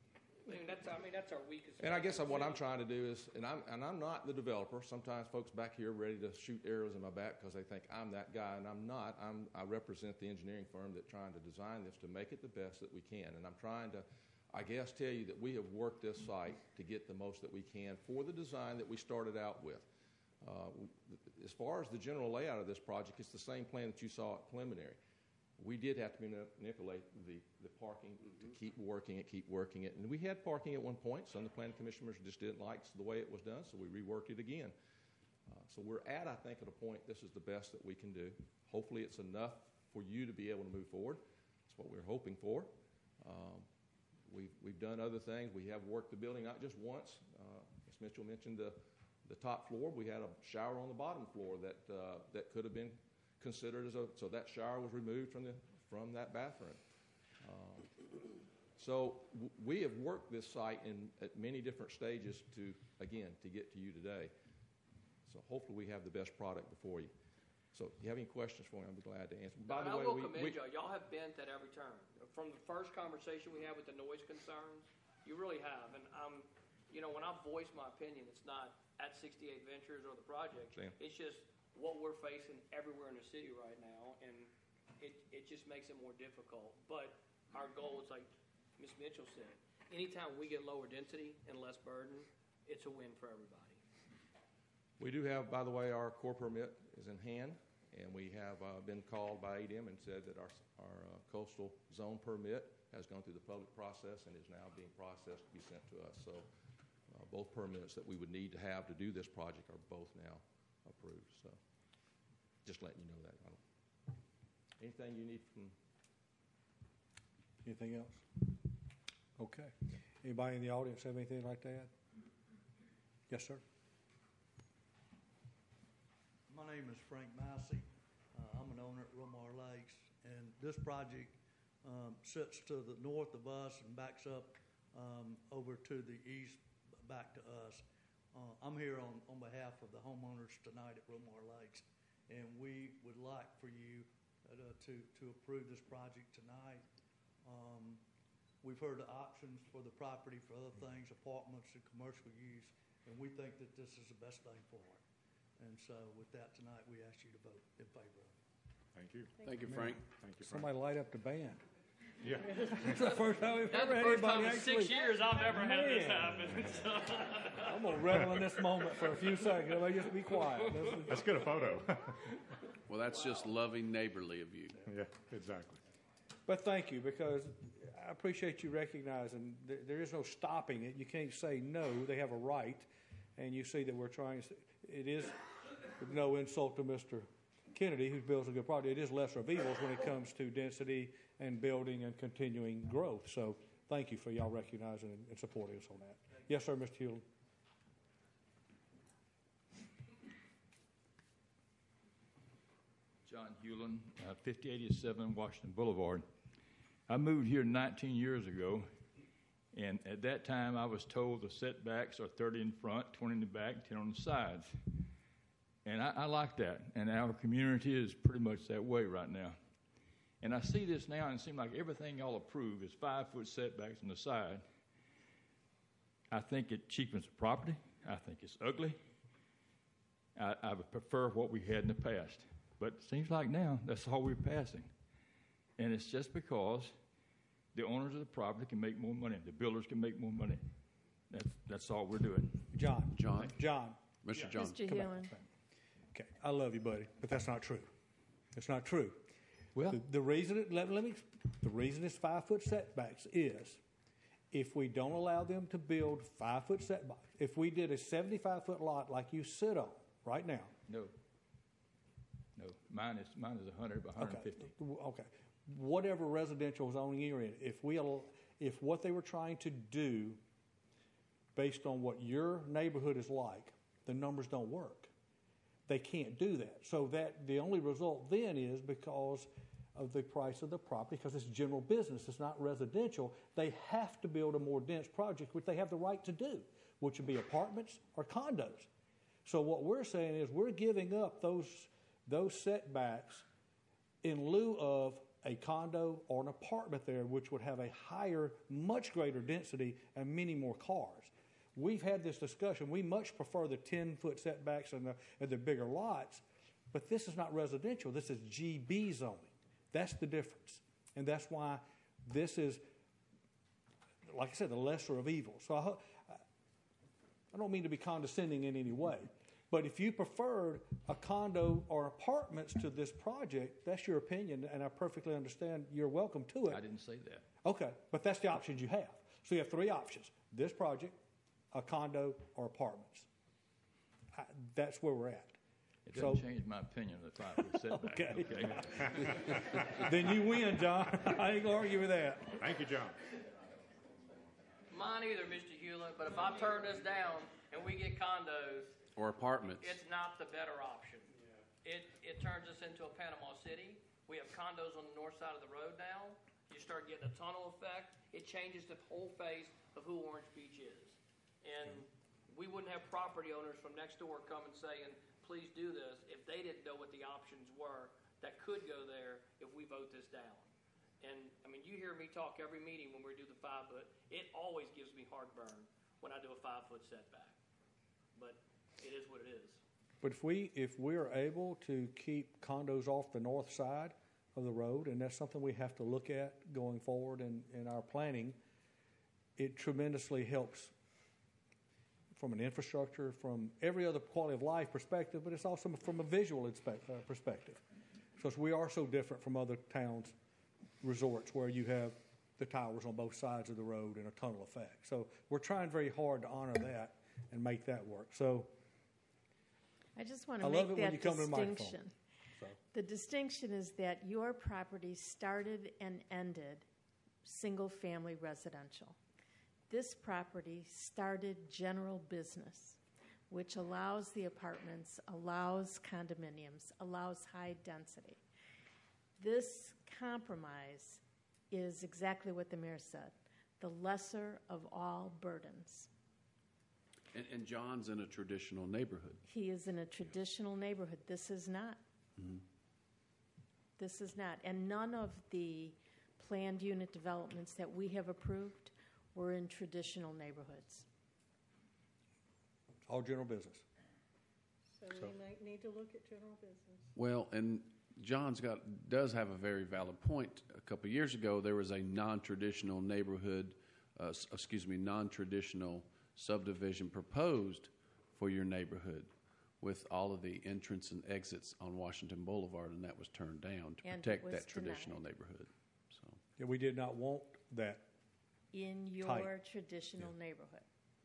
I mean, that's, I mean, that's our weakest. And I guess point. what I'm trying to do is, and I'm, and I'm not the developer. Sometimes folks back here are ready to shoot arrows in my back because they think I'm that guy, and I'm not. I'm, I represent the engineering firm that's trying to design this to make it the best that we can. And I'm trying to, I guess, tell you that we have worked this site to get the most that we can for the design that we started out with. Uh, as far as the general layout of this project, it's the same plan that you saw at preliminary. We did have to manipulate the, the parking mm-hmm. to keep working it, keep working it. And we had parking at one point. Some of the planning commissioners just didn't like the way it was done, so we reworked it again. Uh, so we're at, I think, at a point this is the best that we can do. Hopefully it's enough for you to be able to move forward. That's what we're hoping for. Um, we've, we've done other things. We have worked the building not just once. Uh, Miz Mitchell mentioned the, the top floor. We had a shower on the bottom floor that, uh, that could have been considered as a, so that shower was removed from the from that bathroom. Um, so w- we have worked this site in at many different stages to, again, to get to you today. So hopefully we have the best product before you. So if you have any questions for me, I'll be glad to answer. By and the I way, will we, commend we, y'all. Y'all have bent at every turn. From the first conversation we had with the noise concerns, you really have. And I'm, you know, when I voice my opinion, it's not at sixty-eight Ventures or the project. Sam. It's just what we're facing everywhere in the city right now, and it, it just makes it more difficult. But our goal is, like Miz Mitchell said, anytime we get lower density and less burden, it's a win for everybody. we do have, by the way, our core permit is in hand, and we have uh, been called by A D M and said that our, our uh, coastal zone permit has gone through the public process and is now being processed to be sent to us. So uh, both permits that we would need to have to do this project are both now approved. So just letting you know that. I don't, anything you need from? Anything else? Okay. Anybody in the audience have anything like that? Yes, sir. My name is Frank Massey. Uh, I'm an owner at Romar Lakes, and this project um, sits to the north of us and backs up um, over to the east, back to us. Uh, I'm here on, on behalf of the homeowners tonight at Romar Lakes, and we would like for you uh, to, to approve this project tonight. Um, we've heard the options for the property for other things, apartments and commercial use, and we think that this is the best thing for it. And so with that tonight, we ask you to vote in favor of it. Thank you. Thank you, Frank. Thank you, Frank. Somebody light up the band. Yeah. It's the first time we've That's ever the had first time anybody in six actually. years I've ever had this Man. happen. So. I'm gonna revel in this moment for a few seconds. Everybody just be quiet. This is- Let's get a photo. Well, that's just loving neighborly of you. Yeah, exactly. But thank you, because I appreciate you recognizing th- there is no stopping it. You can't say no. They have a right, and you see that we're trying. It is with no insult to Mister Kennedy, who builds a good project. It is lesser of evils when it comes to density and building and continuing growth. So thank you for y'all recognizing and, and supporting us on that. Yes, sir, Mister Hewlett. John Hewlin, uh, fifty eighty-seven Washington Boulevard. I moved here nineteen years ago, and at that time I was told the setbacks are thirty in front, twenty in the back, ten on the sides. And I, I like that, and our community is pretty much that way right now. And I see this now, and it seems like everything y'all approve is five-foot setbacks on the side. I think it cheapens the property. I think it's ugly. I, I would prefer what we had in the past. But it seems like now that's all we're passing. And it's just because the owners of the property can make more money. The builders can make more money. That's, that's all we're doing. John. John. John. Mister John. Mister Come back. Hewlin. Okay, I love you, buddy, but that's not true. It's not true. Well, The, the reason it, let, let me the reason it's five foot setbacks is if we don't allow them to build five foot setbacks, if we did a seventy-five foot lot like you sit on right now. no. No. Mine is mine is one hundred by one hundred fifty. Okay. Okay. Whatever residential zoning you're in, if we al- if what they were trying to do based on what your neighborhood is like, the numbers don't work. They can't do that. So that the only result then is because of the price of the property, because it's general business, it's not residential, they have to build a more dense project, which they have the right to do, which would be apartments or condos. So what we're saying is we're giving up those those setbacks in lieu of a condo or an apartment there, which would have a higher, much greater density and many more cars. We've had this discussion. We much prefer the ten-foot setbacks and the, and the bigger lots, but this is not residential. This is G B zoning. That's the difference. And that's why this is, like I said, the lesser of evils. So I, ho- I don't mean to be condescending in any way, but if you preferred a condo or apartments to this project, that's your opinion, and I perfectly understand. You're welcome to it. I didn't say that. Okay, but that's the options you have. So you have three options: this project, a condo, or apartments. I, that's where we're at. It doesn't So- change my opinion of the five-foot setback. Okay. okay? Then you win, John. I ain't gonna argue with that. Thank you, John. Mine either, Mister Hewlett, but if I turn this down and we get condos, Or apartments. it's not the better option. It, it turns us into a Panama City. We have condos on the north side of the road now. You start getting a tunnel effect. It changes the whole face of who Orange Beach is. And we wouldn't have property owners from next door coming saying, please do this, if they didn't know what the options were that could go there if we vote this down. And, I mean, you hear me talk every meeting when we do the five foot. It always gives me heartburn when I do a five-foot setback. But it is what it is. But if we if we're able to keep condos off the north side of the road, and that's something we have to look at going forward in, in our planning, it tremendously helps from an infrastructure, from every other quality of life perspective, but it's also from a visual inspect, uh, perspective. Because we are so different from other towns, resorts, where you have the towers on both sides of the road and a tunnel effect. So we're trying very hard to honor that and make that work. So I just want I to love make it when that you come to the microphone. distinction. So. The distinction is that your property started and ended single-family residential. This property started general business, which allows the apartments, allows condominiums, allows high density. This compromise is exactly what the mayor said, the lesser of all burdens. And, and John's in a traditional neighborhood. He is in a traditional neighborhood. This is not. Mhm. This is not. And none of the planned unit developments that we have approved were in traditional neighborhoods. All general business. So So- we might need to look at general business. Well, and John's got does have a very valid point. A couple of years ago, there was a non-traditional neighborhood, uh, s- excuse me, non-traditional subdivision proposed for your neighborhood, with all of the entrance and exits on Washington Boulevard, and that was turned down to And it protect was that traditional denied. neighborhood. So, Yeah, we did not want that. In your Tight. traditional neighborhood.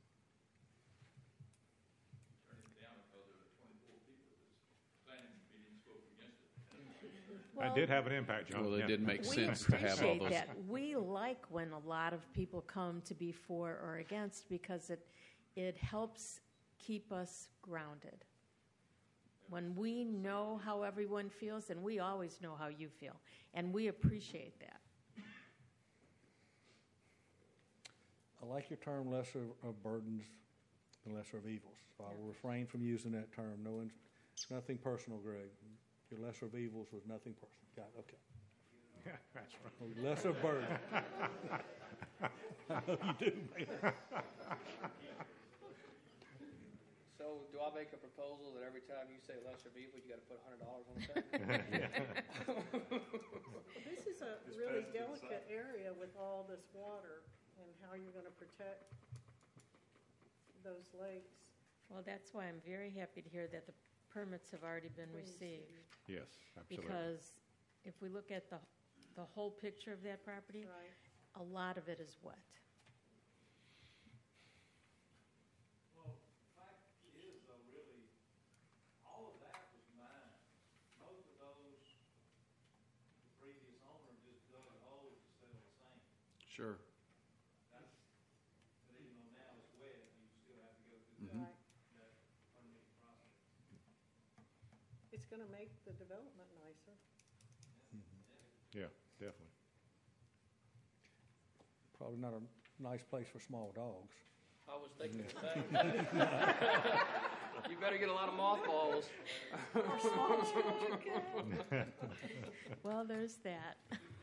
That did have an impact, John. well, it Yeah. did make We sense to have all appreciate those. that. We like when a lot of people come to be for or against because it, it helps keep us grounded. When we know how everyone feels, and we always know how you feel, and we appreciate that. I like your term, lesser of burdens and lesser of evils. So I will refrain from using that term. No one's, nothing personal, Greg. Your lesser of evils was nothing personal. Got it, okay. Yeah, that's right. Oh, lesser of burden. I know you do, man. So do I make a proposal that every time you say lesser of evil, you got to put one hundred dollars on the check? This is a really delicate area with all this water and how you're going to protect those lakes. Well, that's why I'm very happy to hear that the permits have already been received. Yes, absolutely. Because if we look at the, the whole picture of that property, Right. a lot of it is wet. Well, fact is, though, really, all of that was mine. Most of those, the previous owner just dug a hole to settle the sand. Sure. That's, but even though now it's wet, you still have to go through Mhm. Right. that, that permitting process. It's going to make the development nicer. Yeah, definitely. Probably not a nice place for small dogs. I was thinking the same. You better get a lot of mothballs. Well, there's that.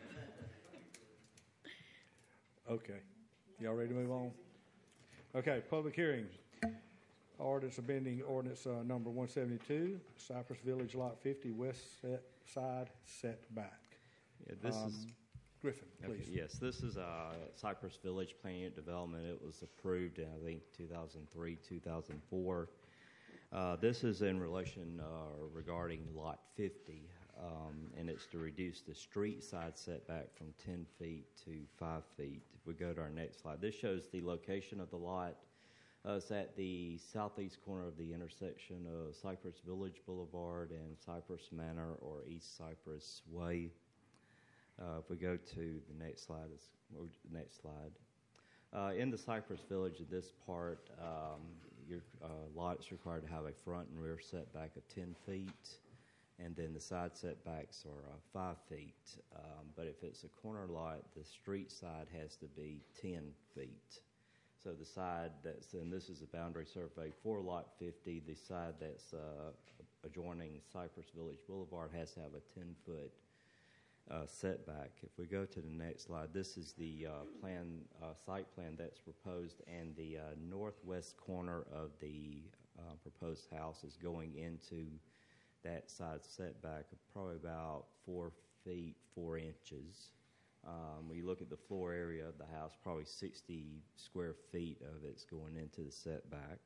Okay. Y'all ready to move on? Okay, public hearings. Ordinance amending ordinance uh, number one seventy-two, Cypress Village Lot fifty, west set, side setback. Yeah, this Um, is Griffin, okay, please. yes, this is uh, Cypress Village Plan Unit Development. It was approved in, I think, two thousand three, two thousand four. Uh, this is in relation uh, regarding Lot fifty, um, and it's to reduce the street side setback from ten feet to five feet. If we go to our next slide, this shows the location of the lot. Uh, it's at the southeast corner of the intersection of Cypress Village Boulevard and Cypress Manor or East Cypress Way. Uh, if we go to the next slide, it's, or the next slide. Uh, in the Cypress Village, in this part, um, your uh, lot is required to have a front and rear setback of ten feet, and then the side setbacks are uh, five feet. Um, but if it's a corner lot, the street side has to be ten feet. So the side that's, and this is a boundary survey for Lot fifty, the side that's uh, adjoining Cypress Village Boulevard has to have a ten-foot uh, setback. If we go to the next slide, this is the uh, plan, uh, site plan that's proposed, and the uh, northwest corner of the uh, proposed house is going into that side setback of probably about four feet, four inches. Um, when you look at the floor area of the house, probably sixty square feet of it's going into the setback.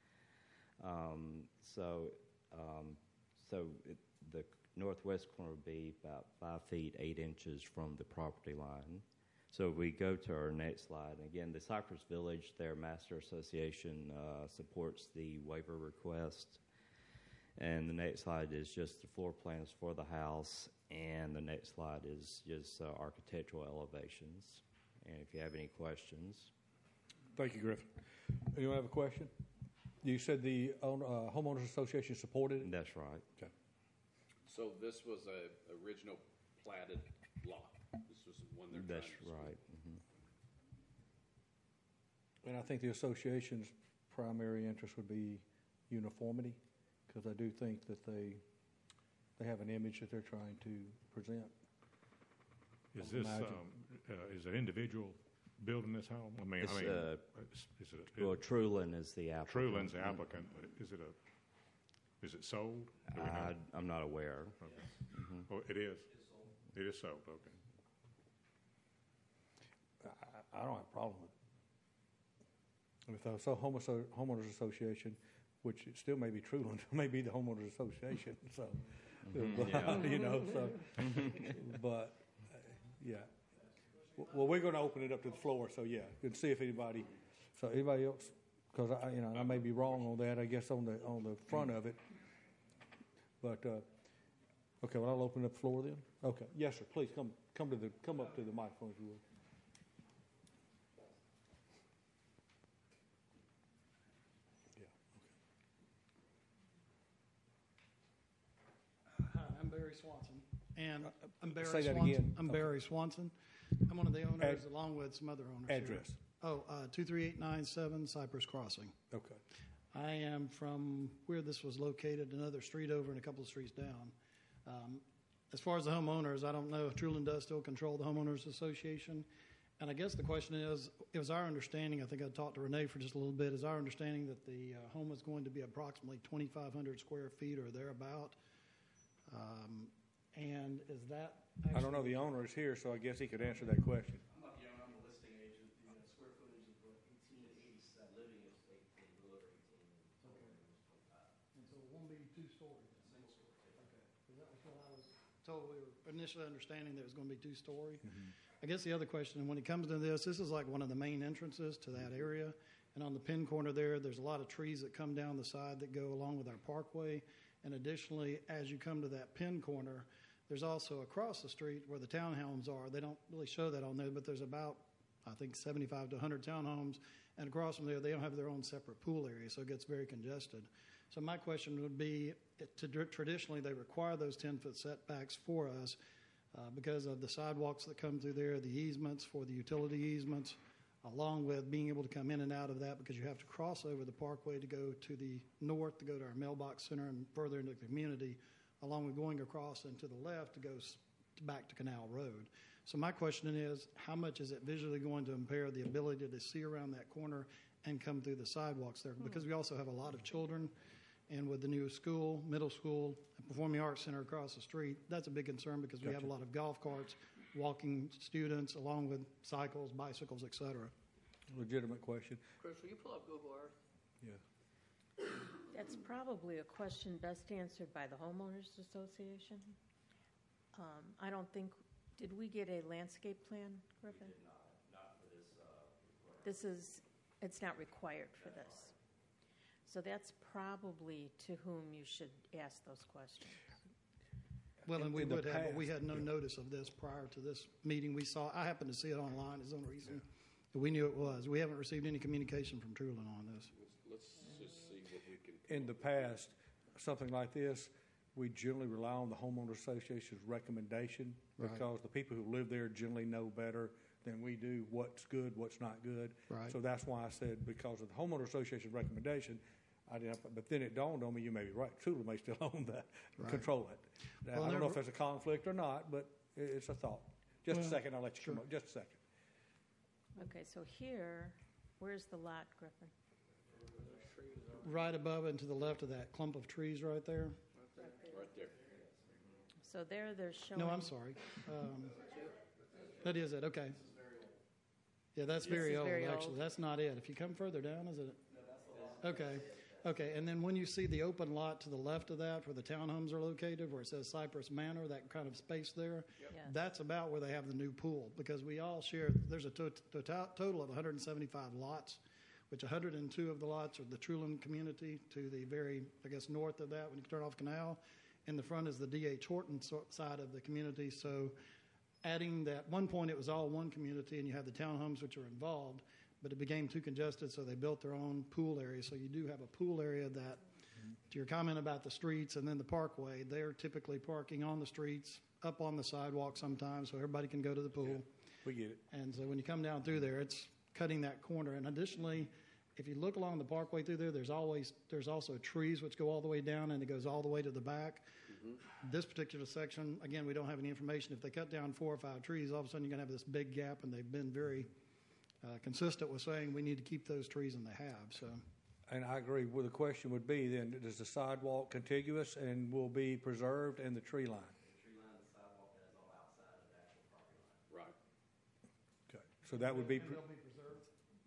Um, so, um, so it, the northwest corner would be about five feet eight inches from the property line. So if we go to our next slide, again, the Cypress Village, their master association uh, supports the waiver request. And the next slide is just the floor plans for the house, and the next slide is just uh, architectural elevations. And if you have any questions. Thank you, Griffin. Anyone have a question? You said the own, uh, homeowners association supported it? That's right. Okay. So this was a original platted lot. This was one they're That's trying to right. Mm-hmm. And I think the association's primary interest would be uniformity, because I do think that they they have an image that they're trying to present. Is this, um, uh, is an individual building this home? I mean, It's, I mean, uh, is, is it? Well, Trulin is the applicant. Trulin's the applicant, but is it a, is it sold? Do we know? I, I'm not aware. Okay. Mm-hmm. Oh, it is? It is sold, okay. I, I don't have a problem with it. With the so homo- homeowners association, which it still may be Truland, may be the homeowners association. So, Mhm, but, yeah. you know, so, but uh, yeah. Well, we're going to open it up to the floor. So yeah, and see if anybody. So anybody else, because I, you know, I may be wrong on that. I guess on the on the front of it. But uh, okay, well, I'll open up the floor then. Okay, yes, sir. Please come come to the come up to the microphone if you would. Hi, I'm Barry Swanson, and I'm Barry Say that Swanson. again. I'm Okay. Barry Swanson. I'm one of the owners, Ad- along with some other owners. here. Address. Oh, uh, two three eight nine seven Cypress Crossing. Okay. I am from where this was located, another street over and a couple of streets down. Um, as far as the homeowners, I don't know if Trulin does still control the homeowners association. And I guess the question is, it was our understanding, I think I talked to Renee for just a little bit, is our understanding that the uh, home is going to be approximately twenty-five hundred square feet or thereabout. Um, and is that actually... I don't know. The owner is here, so I guess he could answer that question. I'm not the owner, I'm the listing agent. The uh, square footage is what, eighteen eighty-seven. Living is eighteen, below eighteen. Okay. And so it won't be two-story? Single story. Okay. Because that was what I was told. We were initially understanding that it was going to be two-story. I guess the other question, and when it comes to this, this is like one of the main entrances to that area. And on the pin corner there, there's a lot of trees that come down the side that go along with our parkway. And additionally, as you come to that pin corner, there's also across the street where the townhomes are. They don't really show that on there, but there's about, I think, seventy-five to one hundred townhomes. And across from there, they don't have their own separate pool area, so it gets very congested. So my question would be, to, traditionally, they require those ten-foot setbacks for us uh, because of the sidewalks that come through there, the easements for the utility easements, along with being able to come in and out of that because you have to cross over the parkway to go to the north, to go to our mailbox center and further into the community, along with going across and to the left to go back to Canal Road. So my question is, how much is it visually going to impair the ability to see around that corner and come through the sidewalks there? Because we also have a lot of children, and with the new school, middle school, and Performing Arts Center across the street, that's a big concern because we have Gotcha. a lot of golf carts, walking students, along with cycles, bicycles, et cetera. Legitimate question. Chris, will you pull up Google Earth? Yeah. That's probably a question best answered by the homeowners association. Um, I don't think, did we get a landscape plan, Griffin? We did not, not for this. Uh, This is, it's not required for this. So that's probably to whom you should ask those questions. Well, In- and we in the would have, but we past, had no notice of this prior to this meeting. We saw, I happened to see it online, is the only reason. But we knew it was. We haven't received any communication from Trulin on this. Let's just see what we can. In the past, something like this, we generally rely on the homeowner association's recommendation Right. because the people who live there generally know better than we do what's good, what's not good. Right. So that's why I said because of the homeowner association's recommendation, I didn't. But then it dawned on me, you may be right. Tula may still own that, Right. control it. Now, Well, I don't know they're- if there's a conflict or not, but i- it's a thought. Just Well, a second, I'll let you sure. come up. Just a second. Okay, so here, where's the lot, Griffin? Right above and to the left of that clump of trees right there. Right there. So there they're showing. No, I'm sorry. Um, that is it, okay. Yeah, that's This very is old, very actually. old. That's not it. If you come further down, is it? Okay, okay. And then when you see the open lot to the left of that, where the townhomes are located, where it says Cypress Manor, that kind of space there, Yes. that's about where they have the new pool. Because we all share, there's a to- to- total of one hundred seventy-five lots, which one hundred two of the lots are the Trulin community to the very, I guess, north of that when you turn off Canal. In the front is the D H Horton so- side of the community. So adding that, one point it was all one community and you have the townhomes which are involved, but it became too congested, so they built their own pool area. So you do have a pool area that, to your comment about the streets and then the parkway, they're typically parking on the streets, up on the sidewalk sometimes, so everybody can go to the pool. We get it. And so when you come down through there, it's cutting that corner. And additionally, if you look along the parkway through there, there's always there's also trees which go all the way down and it goes all the way to the back. This particular section, again, we don't have any information. If they cut down four or five trees, all of a sudden you're going to have this big gap, and they've been very uh, consistent with saying we need to keep those trees, and they have. So, And I agree. Well, the question would be then, does the sidewalk contiguous and will be preserved and the tree line? the tree line, the sidewalk, that is all outside of the actual property line. Right. Okay. So that would be. and pre- they'll be preserved.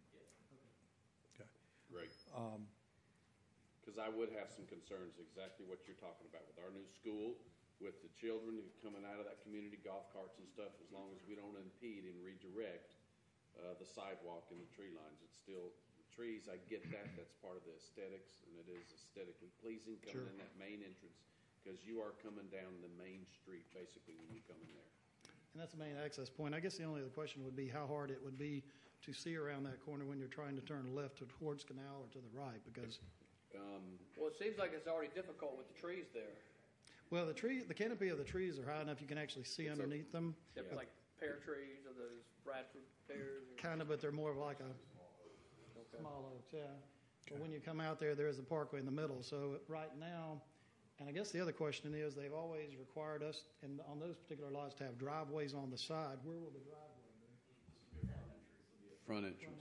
Okay. Great. Um, Because I would have some concerns, exactly what you're talking about with our new school, with the children who coming out of that community, golf carts and stuff, as long as we don't impede and redirect uh, the sidewalk and the tree lines. It's still, the trees, I get that, that's part of the aesthetics, and it is aesthetically pleasing coming Sure. in that main entrance, because you are coming down the main street, basically, when you come in there. And that's the main access point. I guess the only other question would be how hard it would be to see around that corner when you're trying to turn left to- towards Canal or to the right, because Um, Well, it seems like it's already difficult with the trees there. well, the tree, the canopy of the trees are high enough you can actually see It's a- underneath them. Except Yeah. like pear trees or those Bradford pears. Or, Kind of, but they're more of like a okay. small oaks, yeah. But when you come out there, there is a parkway in the middle. So right now, and I guess the other question is, they've always required us, and on those particular lots, to have driveways on the side. Where will the driveway be? front entrance.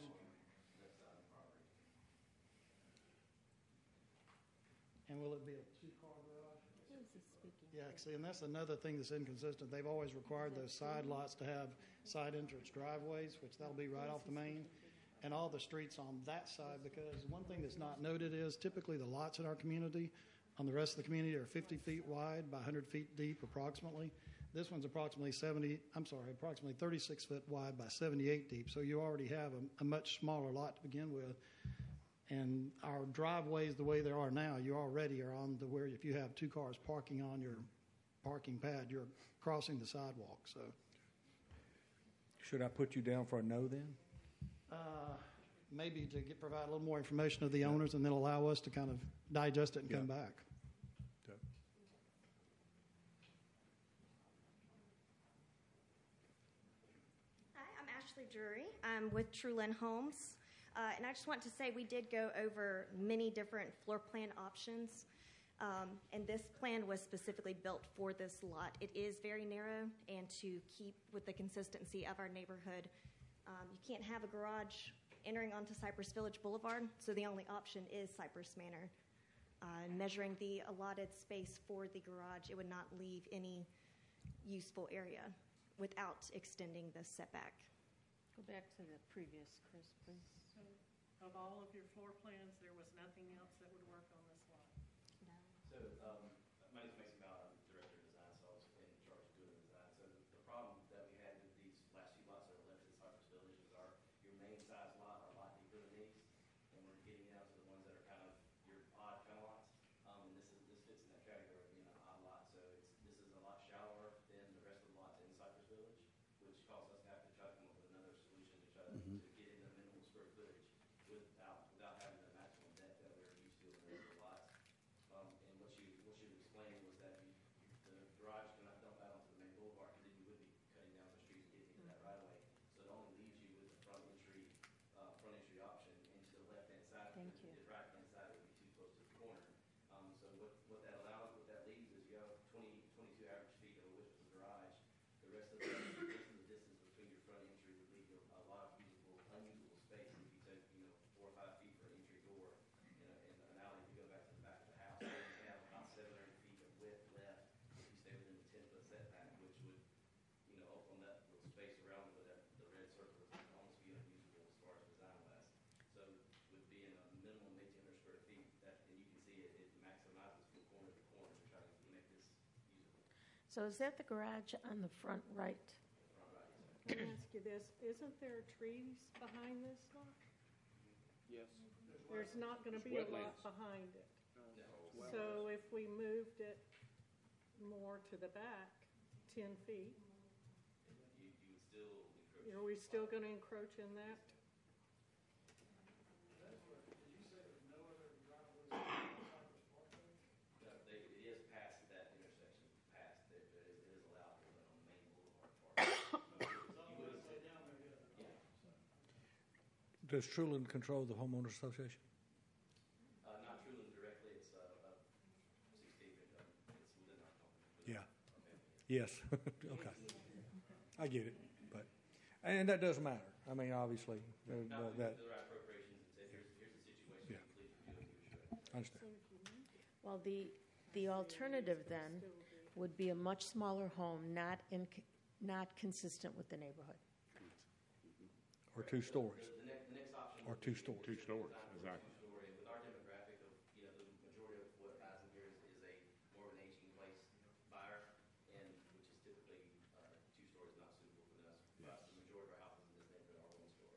And will it be a two-car garage? Who is this speaking? Yeah, see, and that's another thing that's inconsistent. They've always required those side lots to have side entrance driveways, which that'll be right off the main, and all the streets on that side, because one thing that's not noted is typically the lots in our community, on the rest of the community, are fifty feet wide by one hundred feet deep approximately. This one's approximately seventy, I'm sorry, approximately thirty-six foot wide by seventy-eight deep, so you already have a, a much smaller lot to begin with. And our driveways, the way they are now, you already are on the where if you have two cars parking on your parking pad, you're crossing the sidewalk. So, Should I put you down for a no then? uh, maybe to get provide a little more information to the owners, and then allow us to kind of digest it and come back. Okay. Hi, I'm Ashley Drury. I'm with Trulin Homes. Uh, and I just want to say we did go over many different floor plan options. Um, and this plan was specifically built for this lot. It is very narrow, and to keep with the consistency of our neighborhood, um, you can't have a garage entering onto Cypress Village Boulevard, so the only option is Cypress Manor. Uh, measuring the allotted space for the garage, it would not leave any useful area without extending the setback. Go back to the previous, Chris, please. So of all of your floor plans, there was nothing else that would work on this lot? No. So, um, my name's Mason Mallon, I'm the director of design, so I was in charge of doing the design. So the problem that we had with these last few lots that are left in Cypress Village is our, your main size lot are a lot deeper than these, and we're getting down to the ones that are kind of your odd kind of lots. Um, and this is, this fits in that category of being an odd lot, so it's, this is a lot shallower than the rest of the lots in Cypress Village, which caused us to have to try to come up with another solution to try to, to get in the minimal square footage without, without having the maximum depth that we're used to in the rest of the lots. Um, and what you, what you explained was that you, the garage cannot dump out onto the main boulevard, because then you would be cutting down the street and getting into that right of way. So it only leaves you with the front entry, uh, front entry option into the left-hand side. Thank because you. The right-hand side would be too close to the corner. Um, so what, what that allows, what that leaves is you have twenty, twenty-two average feet of the width of the garage. The rest of the, the rest of the distance between your front entry would leave you a lot of usable, unusable space if you take, you know, four or five feet for an entry door in, a, in an alley to go back to the back of the house. So you have about seven hundred feet of width left if you stay within the ten foot setback, which would, you know, open that little space around it, but that, the red circle would almost be unusable as far as design wise. So with being a minimum eighteen hundred square feet, that, and you can see it, it maximizes from corner to corner to try to make this usable. So is that the garage on the front right? Let me ask you this, isn't there trees behind this lot? Yes. There's not gonna There's be a lot wetlands. behind it. No. So if we moved it more to the back, ten feet, You, you would still encroach. are we still gonna encroach in that? No, they, it is past that intersection, past it, but it is allowable on the main boulevard part. You would say down there, yeah. Does Truland control the homeowners association? Uh, not Truland directly, it's, uh, uh, sixteen, but, um, it's within our company. Yeah. Yes. Okay. I get it, but and that doesn't matter. I mean, obviously, uh, Now, we that. do the right appropriations and say, here's, here's the situation, Yeah. please review it, give it a I understand. Well, the, the alternative then would be a much smaller home, not in, not consistent with the neighborhood. Or two stories. The next, the next option. Or would two be- stories. Two stories, exactly. Two-story, with our demographic of, you know, the majority of what buys in here is, is a more of an aging place buyer, and which is typically, uh, two stories not suitable for us. But the majority of our houses in this neighborhood are one story.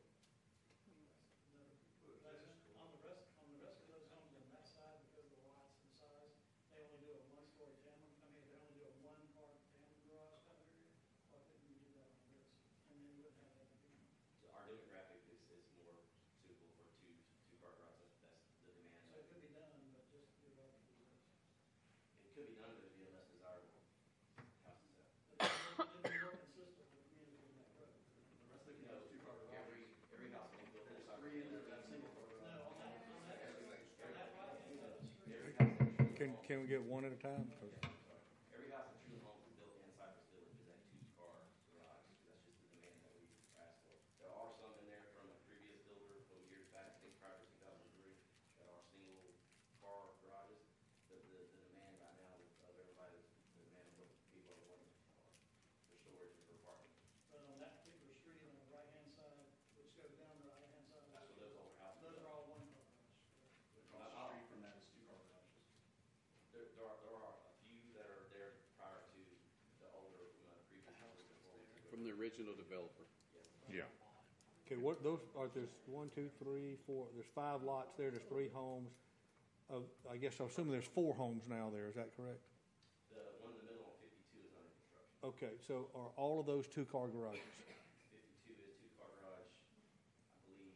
On the rest, on the rest of those homes on that side, because of the lots and size, they only do a one-story family, I mean, they only do a one-car family garage type area. Why couldn't you do that on this? And then you wouldn't have that many. So our demographic is, is more suitable for two, two-car garages. That's the demand. So it could be done, but just do it up to this. It could be done, but it'd be a less desirable house to sell. It'd be more consistent with the community in that road. The rest of the, no, two-car garage. Every, every house will be built in Cypress Village. No, on that, on that, on that lot, Every house in Can can we get one at a time? 'Cause Every house in Truland Homes built in Cypress Village is a two-car garage. That's just the demand that we asked for. There are some in there from a previous builder from years back, I think prior to two thousand three, that are single-car garages. But the, the demand right now of of everybody, the demand of what people are wanting are for storage and for parking. but on that particular street on the right-hand side, which goes down the right-hand side. of the That's what street, those older houses. Those are all one-car garages. Across the street from that is two-car garages. There, there are, there are a few that are there prior to the older, uh, previous. From the original developer. Yeah. Okay, what those are? There's one, two, three, four. There's five lots there. There's three homes. Of I guess I'm assuming there's four homes now there. Is that correct? The one in the middle on fifty-two is under construction. Okay, so are all of those two-car garages? fifty-two is two-car garage, I believe.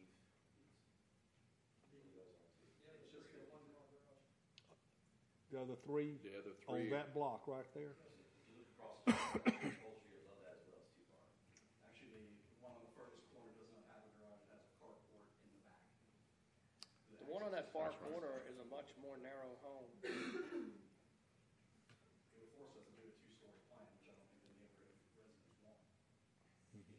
I believe those are two. Yeah, it's just a one-car garage. The other three The other on three. that block right there. If you look across the street, Whole Street above that as well, it's two-car. Actually, the one on the furthest corner does not have a garage, it has a carport in the back. The one on that far corner is a much more narrow home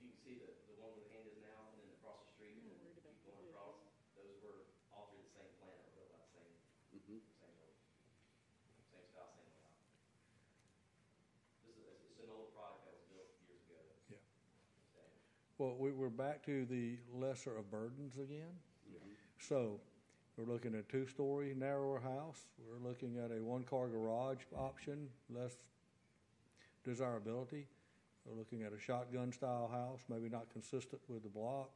if you can see the, the one where the hand is now, and then across the street, and then keep going across, those were altered the same plan, that were built by the same, Mhm. same builder. Same style, same layout. This is, it's an old product that was built years ago. That's Yeah. standard. Well, we, we're back to the lesser of burdens again. So we're looking at a two-story, narrower house. We're looking at a one-car garage option, less desirability. We're looking at a shotgun-style house, maybe not consistent with the block.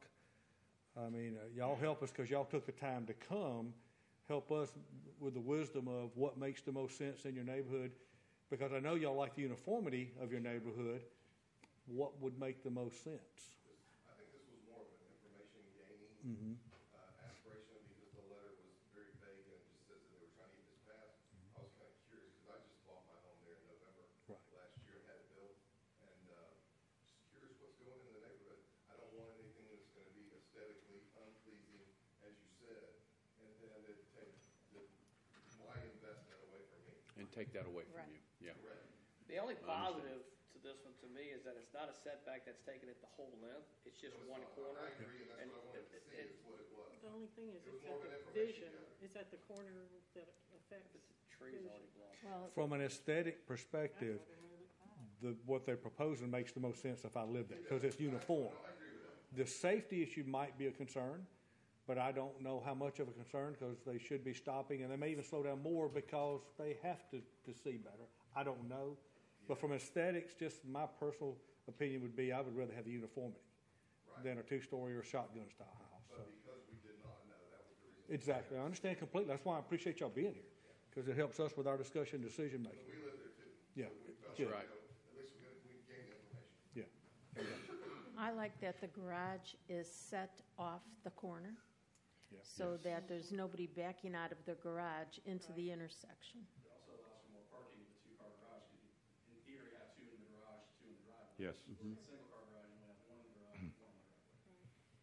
I mean, uh, y'all help us because y'all took the time to come. Help us with the wisdom of what makes the most sense in your neighborhood, because I know y'all like the uniformity of your neighborhood. What would make the most sense? I think this was more of an information gaining Mm-hmm. uh, aspiration because the letter was very vague and it just says that they were trying to get this passed. I was kind of curious because I just bought my home there in November Right. last year and had it built, and uh, just curious what's going in the neighborhood. I don't want anything that's going to be aesthetically unpleasing, as you said, and then it take the, why invest that away from me? And take that away from Right. you. Yeah. Correct. The only I understand. positive to this one to me is that it's not a setback that's taken it the whole length. It's just No, it's one not. corner. I agree, and that's And what I wanted to it- see it- is what it was. The only thing is, It was it's more at of an the information vision, gathering. it's at the corner that affects. But the tree's already blocked. Well, From an aesthetic perspective, the, what they're proposing makes the most sense if I live there, because it's uniform. The safety issue might be a concern, but I don't know how much of a concern, because they should be stopping, and they may even slow down more because they have to, to see better. I don't know. But from aesthetics, just my personal opinion would be I would rather have the uniformity than a two-story or shotgun-style house. So. But because we did not know, that was the reason. Exactly. I understand completely. That's why I appreciate y'all being here, because it helps us with our discussion, decision making. We live there too. Yeah. So we felt Good. like, you know, at least we got- we gained information. Yeah. I like that the garage is set off the corner Yeah. so that there's nobody backing out of the garage into the intersection. It also allows for more parking with a two-car garage, because you, in theory, have two in the garage, two in the driveway. Yes. With a single-car garage, you only have one in the garage, and one in the driveway.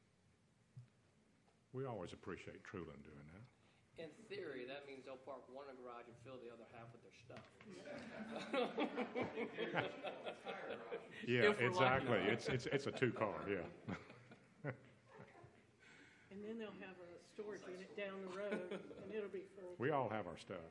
We always appreciate Trulin doing that. In theory, that means they'll park one in the garage and fill the other half with their stuff. Yeah, If we're lucky. exactly. It's, it's, it's a two-car, yeah. And then they'll have a storage unit down the road, and it'll be full. We all have our stuff.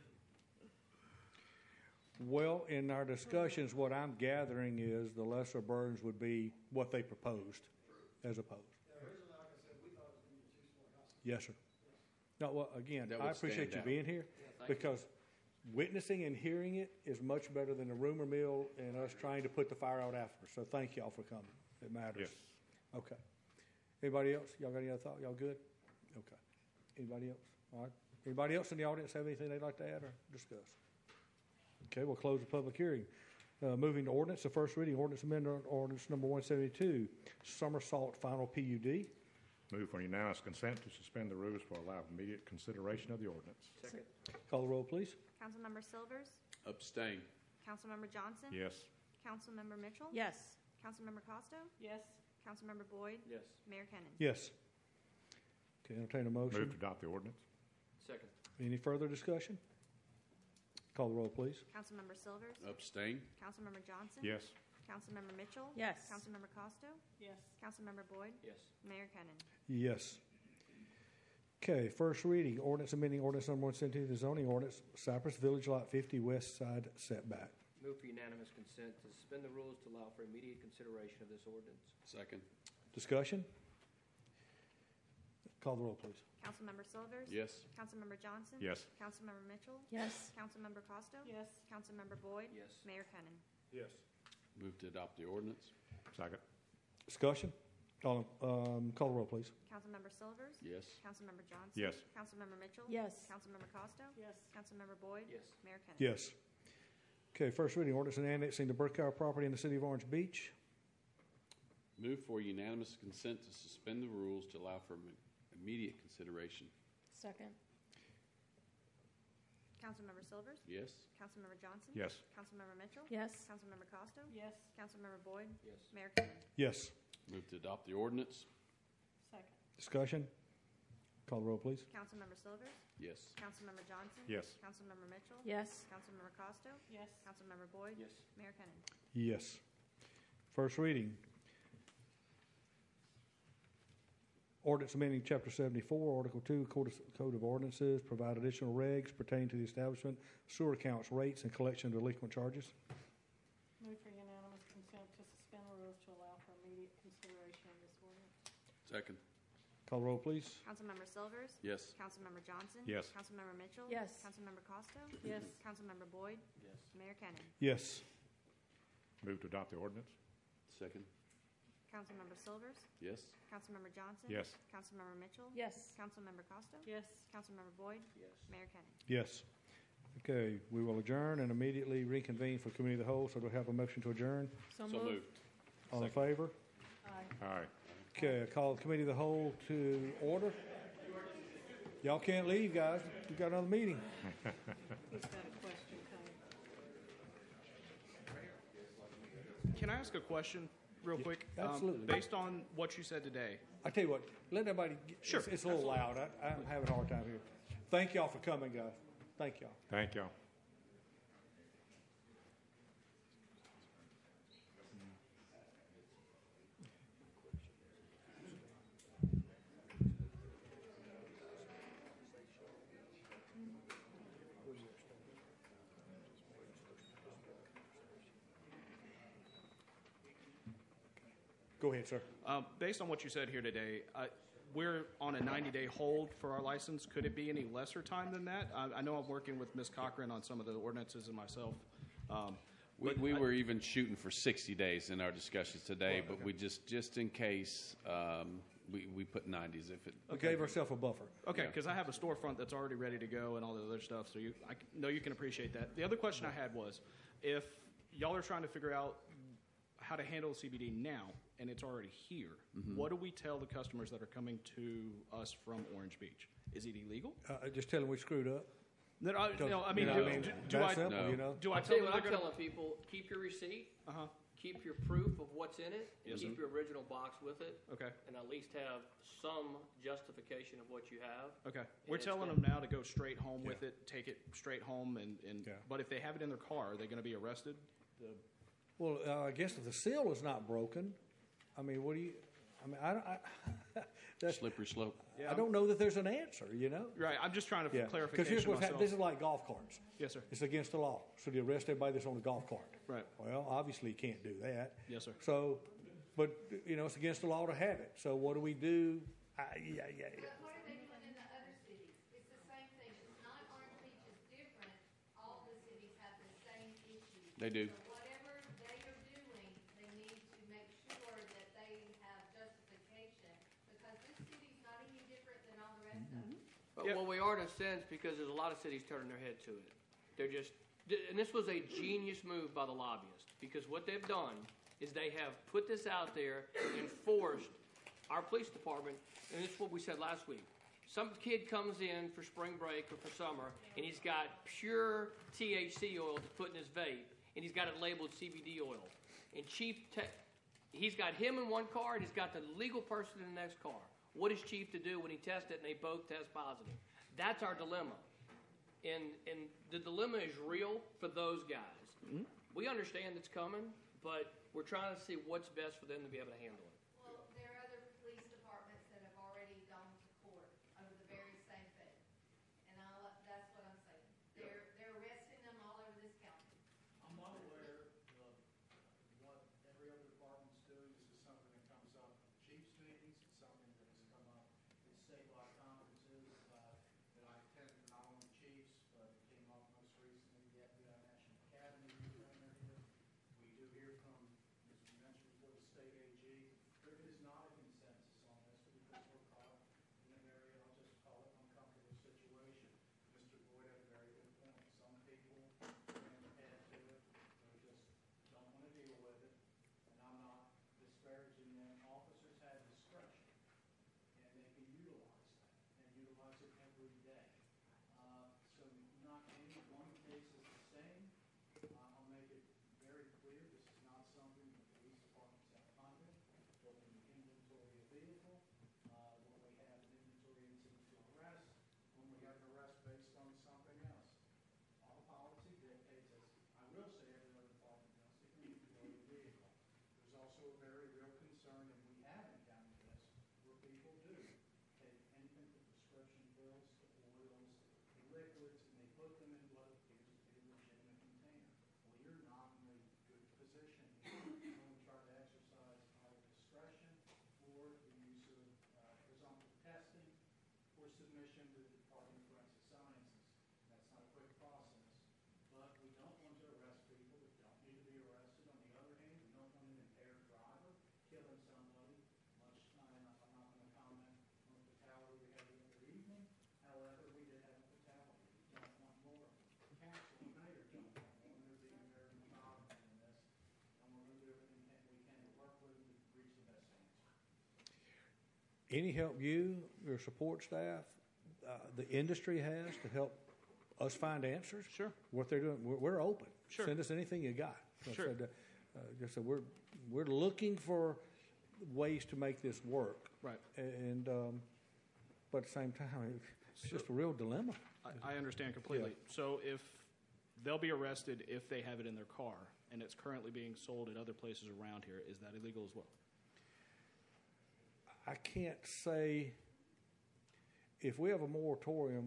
Well, in our discussions, what I'm gathering is the lesser burdens would be what they proposed as opposed. Originally, like I said, we thought it was going to be a two-story house. Yes, sir. No, well, again, That I would appreciate stand you out. being here, thank you. because witnessing and hearing it is much better than a rumor mill and us trying to put the fire out after. So thank y'all for coming. It matters. Yes. Okay. Anybody else? Y'all got any other thought? Y'all good? Okay. Anybody else? All right. Anybody else in the audience have anything they'd like to add or discuss? Okay, we'll close the public hearing. Uh, moving to ordinance, the first reading, ordinance amendment, ordinance number one seventy-two, Somersault final P U D. Move for unanimous consent to suspend the rules for allow immediate consideration of the ordinance. Second. Call the roll, please. Councilmember Silvers, Abstain. Councilmember Johnson, Yes. Councilmember Mitchell, Yes. Councilmember Costo, Yes, Councilmember Boyd, Yes. Mayor Kennan. Yes. Okay, entertain a motion. Move to adopt the ordinance. Second. Any further discussion? Call the roll, please. Councilmember Silvers, Abstain. Councilmember Johnson, Yes. Councilmember Mitchell, Yes. Councilmember Costo, yes. Councilmember Boyd, Yes. Mayor Kennan. Yes. Okay, first reading, ordinance amending ordinance number one seventeen, the zoning ordinance, Cypress Village Lot fifty West Side setback. Move for unanimous consent to suspend the rules to allow for immediate consideration of this ordinance. Second. Discussion? Call the roll, please. Councilmember Silvers, Yes. Councilmember Johnson, Yes. Councilmember Mitchell, Yes. Councilmember Costo, Yes, Councilmember Boyd, Yes. Mayor Kennan. Yes. Move to adopt the ordinance. Second. Discussion? Call, um, call the roll, please. Councilmember Silvers, Yes. Councilmember Johnson, Yes. Councilmember Mitchell, Yes. Councilmember Costo, yes. Councilmember Boyd, Yes. Mayor Kennan. Yes. Okay, first reading, ordinance and annexing the Burkhour property in the city of Orange Beach. Move for unanimous consent to suspend the rules to allow for im- immediate consideration. Second. Councilmember Silvers, Yes. Councilmember Johnson, Yes. Councilmember Mitchell, Yes. Councilmember Costo, Yes, Councilmember Boyd, Yes. Mayor Kennan. Yes. Move to adopt the ordinance. second. Discussion? Call the roll, please. Councilmember Silvers, Yes. Councilmember Johnson, Yes. Councilmember Mitchell, Yes. Councilmember Costo, Yes, Councilmember Boyd, Yes. Mayor Kennan. Yes. First reading, Ordinance amending Chapter seventy-four, Article two, Code of, Code of Ordinances, provide additional regs pertaining to the establishment of sewer accounts, rates, and collection of delinquent charges. Move for unanimous consent to suspend the rules to allow for immediate consideration of this ordinance. Second. Call roll, please. Councilmember Silvers? Yes. Councilmember Johnson? Yes. Councilmember Mitchell? Yes. Councilmember Costo? Yes. Councilmember Boyd? Yes. Mayor Cannon? Yes. Move to adopt the ordinance? Second. Councilmember Silvers? Yes. Councilmember Johnson? Yes. Councilmember Mitchell? Yes. Councilmember Costo? Yes. Councilmember Boyd? Yes. Mayor Cannon? Yes. Okay, we will adjourn and immediately reconvene for committee of the whole. So do we have a motion to adjourn? So So moved. moved. All in favor? Aye. All right. Okay, I call the committee of the whole to order. Y'all can't leave, guys. We've got another meeting. He's got a question coming. Can I ask a question real quick? Um, absolutely. Based on what you said today. I tell you what, let everybody, get, Sure, it's, it's a little absolutely. loud. I, I'm having a hard time here. Thank y'all for coming, guys. Thank y'all. Thank y'all. Go ahead, sir. Um, based on what you said here today, uh, we're on a ninety-day hold for our license. Could it be any lesser time than that? I, I know I'm working with Miz Cochran on some of the ordinances and myself. Um, We, but we I- were even shooting for sixty days in our discussions today, but we just, just in case, um, we, we put nineties if it. We gave ourselves a buffer. Okay, Yeah. because I have a storefront that's already ready to go and all the other stuff, so you, I c- know you can appreciate that. The other question I had was, if y'all are trying to figure out how to handle C B D now, and it's already here, Mhm. what do we tell the customers that are coming to us from Orange Beach? Is it illegal? Uh, just tell them we screwed up. No, no, I- Don't- no, I mean, you know do, what I mean? do, do That I, simple, No. you know? do I I'll tell tell you them what I'm they're gonna? telling people, keep your receipt, Uh-huh, keep your proof of what's in it, and Yes, keep sir. your original box with it, okay, and at least have some justification of what you have. okay. We're it's telling good. them now to go straight home with it, take it straight home, and, and, Yeah. but if they have it in their car, are they gonna be arrested? The- Well, uh, I guess if the seal is not broken, I mean, what do you, I mean, I, don't- I, that's, Slippery slope. Yeah. I don't know that there's an answer, you know? Right, I'm just trying to Yeah. clarify Because here's what's myself. happening. This is like golf carts. Yes, sir. It's against the law. So they arrest everybody that's on the golf cart. Right. Well, obviously you can't do that. Yes, sir. So, but, you know, it's against the law to have it. So what do we do? I, yeah, yeah, yeah. But what are they doing in the other cities? It's the same thing. It's not Orange Beach is different. All the cities have the same issue. They do. So whatever they are doing, they need to make sure that they have justification because this city's not any different than all the rest of them. But Yep. well, we are in a sense because there's a lot of cities turning their head to it. They're just, and this was a genius move by the lobbyists because what they've done is they have put this out there and forced our police department, and this is what we said last week. Some kid comes in for spring break or for summer, and he's got pure T H C oil to put in his vape, and he's got it labeled C B D oil. And Chief, te- he's got him in one car, and he's got the legal person in the next car. What is Chief to do when he tests it and they both test positive? That's our dilemma. And, and the dilemma is real for those guys. Mm-hmm. We understand it's coming, but we're trying to see what's best for them to be able to handle it. Well, there are other police departments that have already gone to court over the very same thing. And I'll, that's what I'm saying. They're, they're arresting them all over this county. I'm well aware of what every other department's doing. This is something that comes up at the chief's meetings. It's something that has come up at statewide conferences uh, that I attended, not only chiefs, but it came up most recently, the F B I National Academy trainer here. We do hear from, as we mentioned before, the state A G. liquids and they put them in what appears to be a legitimate container. Well, you're not in a good position here. You want to try to exercise our discretion for the use of uh, presumptive testing or submission to the Department of Forensic Sciences. That's not a quick process, but we don't want to arrest people that don't need to be arrested. On the other hand, we don't want an impaired driver killing somebody. Much, I mean, I'm not going to comment on the fatality we had the other evening. However, we did have a fatality. We don't want more. Council and mayor don't want more. They're being very methodical in this, and we're going to do everything that we can to work with them to reach the best answer. Any help you, your support staff, uh, the industry has to help us find answers? Sure. What they're doing, we're, we're open. Sure. Send us anything you got. Like I Sure. said, uh, just said we're we're looking for ways to make this work. Right. And um, but at the same time, it's just a real dilemma. I, I understand completely. So if they'll be arrested if they have it in their car, and it's currently being sold at other places around here, is that illegal as well? I can't say if we have a moratorium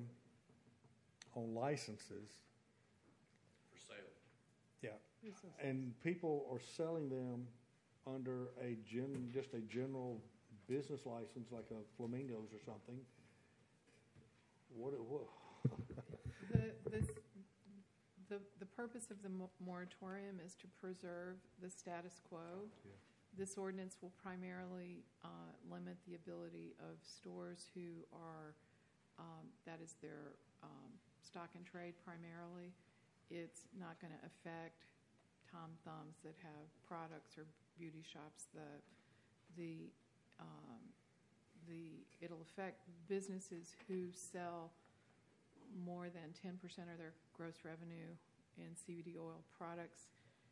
on licenses. For sale. Yeah. And people are selling them under a gen, just a general business license, like a Flamingos or something. What? It, what? The, this, the, the purpose of the mo- moratorium is to preserve the status quo. Yeah. This ordinance will primarily uh, limit the ability of stores who are, um, that is their um, stock and trade primarily. It's not going to affect Tom Thumbs that have products or beauty shops. The, the, um, the, it'll affect businesses who sell more than ten percent of their gross revenue in C B D oil products.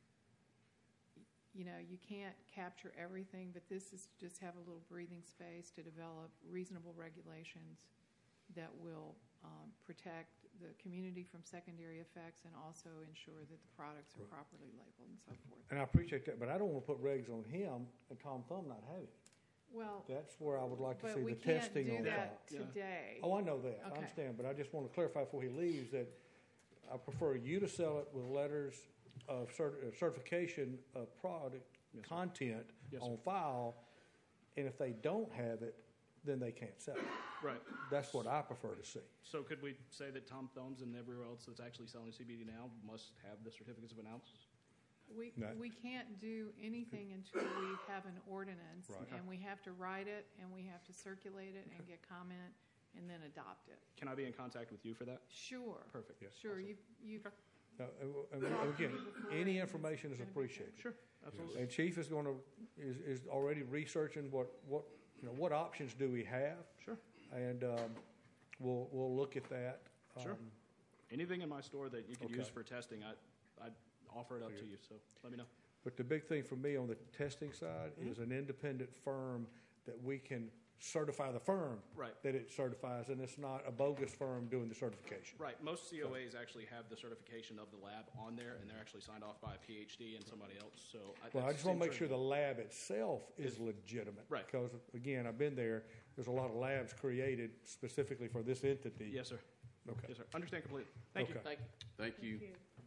You know, you can't capture everything, but this is to just have a little breathing space to develop reasonable regulations that will um, protect the community from secondary effects and also ensure that the products are properly labeled and so forth. And I appreciate that, but I don't want to put regs on him and Tom Thumb not having it. Well, that's where I would like to but see we the can't testing do on that that. today. Oh, I know that. Okay. I understand, but I just want to clarify before he leaves that I prefer you to sell it with letters of cert- uh, certification of product Yes, content Yes, on sir. file, and if they don't have it, then they can't sell it. Right. That's what I prefer to see. So could we say that Tom Thumbs and everywhere else that's actually selling C B D now must have the certificates of analysis? We, No. we can't do anything until we have an ordinance, Right. and we have to write it, and we have to circulate it and get comment, and then adopt it. Can I be in contact with you for that? Sure. Perfect. Yes. Sure, you, you, Now, and- and again, any information is appreciated. Sure, absolutely. And Chief is going to is, is already researching what what you know what options do we have. Sure. And um, we'll we'll look at that. Sure. Um, Anything in my store that you could Okay. use for testing, I, I'd offer it up to you, so let me know. But the big thing for me on the testing side is an independent firm that we can certify the firm Right. that it certifies, and it's not a bogus firm doing the certification. Right. Most C O As actually have the certification of the lab on there, and they're actually signed off by a P H D and somebody else. So I, Well, I that's just want to make seems sure the right. lab itself is legitimate. Right. Because, again, I've been there. There's a lot of labs created specifically for this entity. Yes, sir. Okay. Yes, sir. Understand completely. Thank you. Okay. Thank you. Thank you.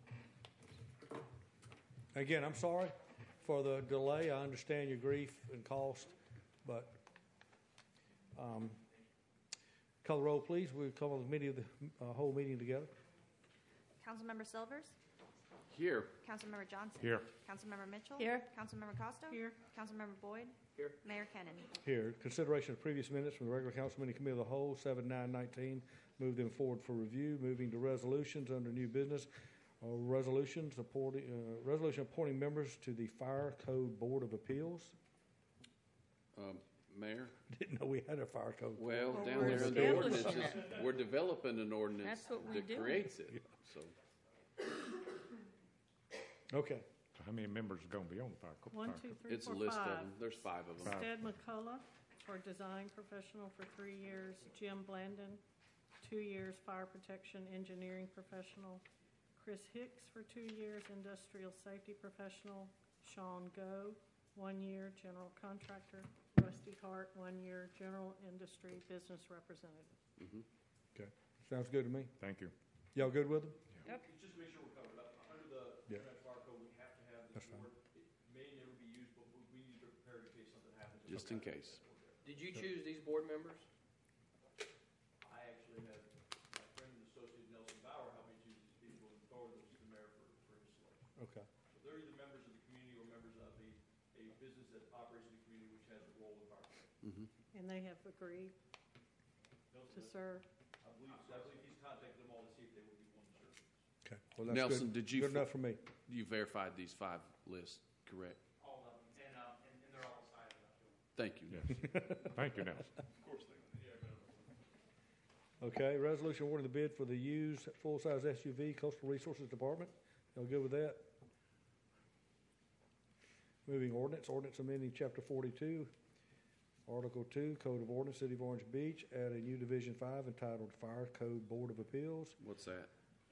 Again, I'm sorry for the delay. I understand your grief and cost, but um, call the roll, please. We'll call the meeting of the uh, whole meeting together. Councilmember Silvers? Here. Councilmember Johnson? Here. Councilmember Mitchell? Here. Councilmember Costo? Here. Councilmember Boyd? Here. Mayor Kennan? Here, consideration of previous minutes from the regular council meeting committee of the whole, seven nine nineteen. Move them forward for review. Moving to resolutions under new business. Uh, resolutions appointing, uh, resolution appointing members to the Fire Code Board of Appeals. Um, Mayor? Didn't know we had a fire code. Well, Well, down we're there in the establishing ordinances, it. we're developing an ordinance That's what we that do. creates it, so. Okay. So how many members are going to be on the fire? co- One, fire two, co- three, It's a four, list of five. them. There's five of them. Stead McCullough for design professional for three years. Jim Blandon, two years fire protection engineering professional. Chris Hicks for two years industrial safety professional. Sean Go, one year general contractor. Rusty Hart, one year general industry business representative. Mhm. Okay. Sounds good to me. Thank you. Y'all good with them? Yep. Just to make sure we're covered up, under the Yeah. International Fire Code, we have to have this That's fine. board. It may never be used, but we we need to be prepared in case something happens. Just in case. Did you choose these board members? I actually had my friend and associate Nelson Bauer help me choose these people and forward them to the mayor for, for his selection. Okay. So they're either members of the community or members of a, a business that operates in the community which has a role in fire protection. And they have agreed to serve. I believe, I believe he's contacted them all to see if they would be willing to serve. Okay. Well, that's Nelson, good. did you Good enough for me. You verified these five lists, correct? All of them, and, um, and, and they're all excited about doing it. Thank you. Yes. Thank you, Nelson. Of course they would, yeah, but. Okay, resolution awarding the bid for the used full-size S U V Coastal Resources Department. Y'all good with that? Moving ordinance, ordinance amending chapter forty-two, article two, Code of Ordinance, City of Orange Beach, add a new division five entitled Fire Code Board of Appeals. What's that?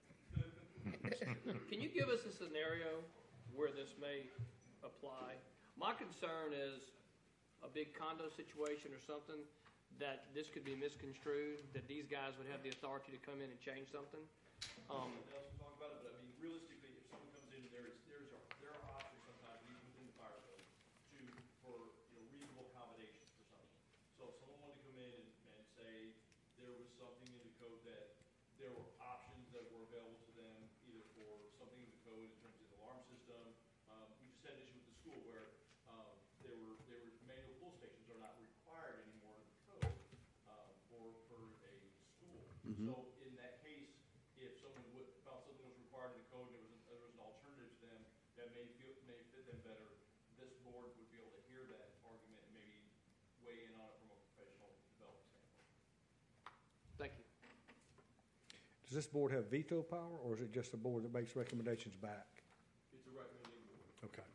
Can you give us a scenario where this may apply? My concern is a big condo situation or something, that this could be misconstrued, that these guys would have the authority to come in and change something. Um, Nelson talk about it, but I mean, realistically, if someone comes in, there is, there's, a- there are options sometimes, even within the fire code, to, for, you know, reasonable accommodations for something. So if someone wanted to come in and, and say there was something in the code that, there were options that were available to them, either for something in the code in terms of the alarm system. Um, we just had an issue with the school where, um, there were, there were manual pull stations are not required anymore in the code, um, for, for a school. Mhm. So in that case, if someone would, felt something was required in the code and there was, there was an alternative to them that may feel, may fit them better, this board would be able to hear that argument and maybe weigh in on it from a professional development standpoint. Thank you. Does this board have veto power, or is it just a board that makes recommendations back? It's a recommending board. Okay.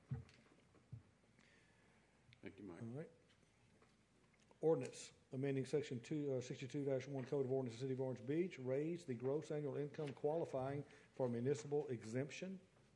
Thank you, Mike. All right. Ordinance amending section two, uh, sixty-two dash one Code of Ordinance of the City of Orange Beach, raise the gross annual income qualifying for municipal exemption.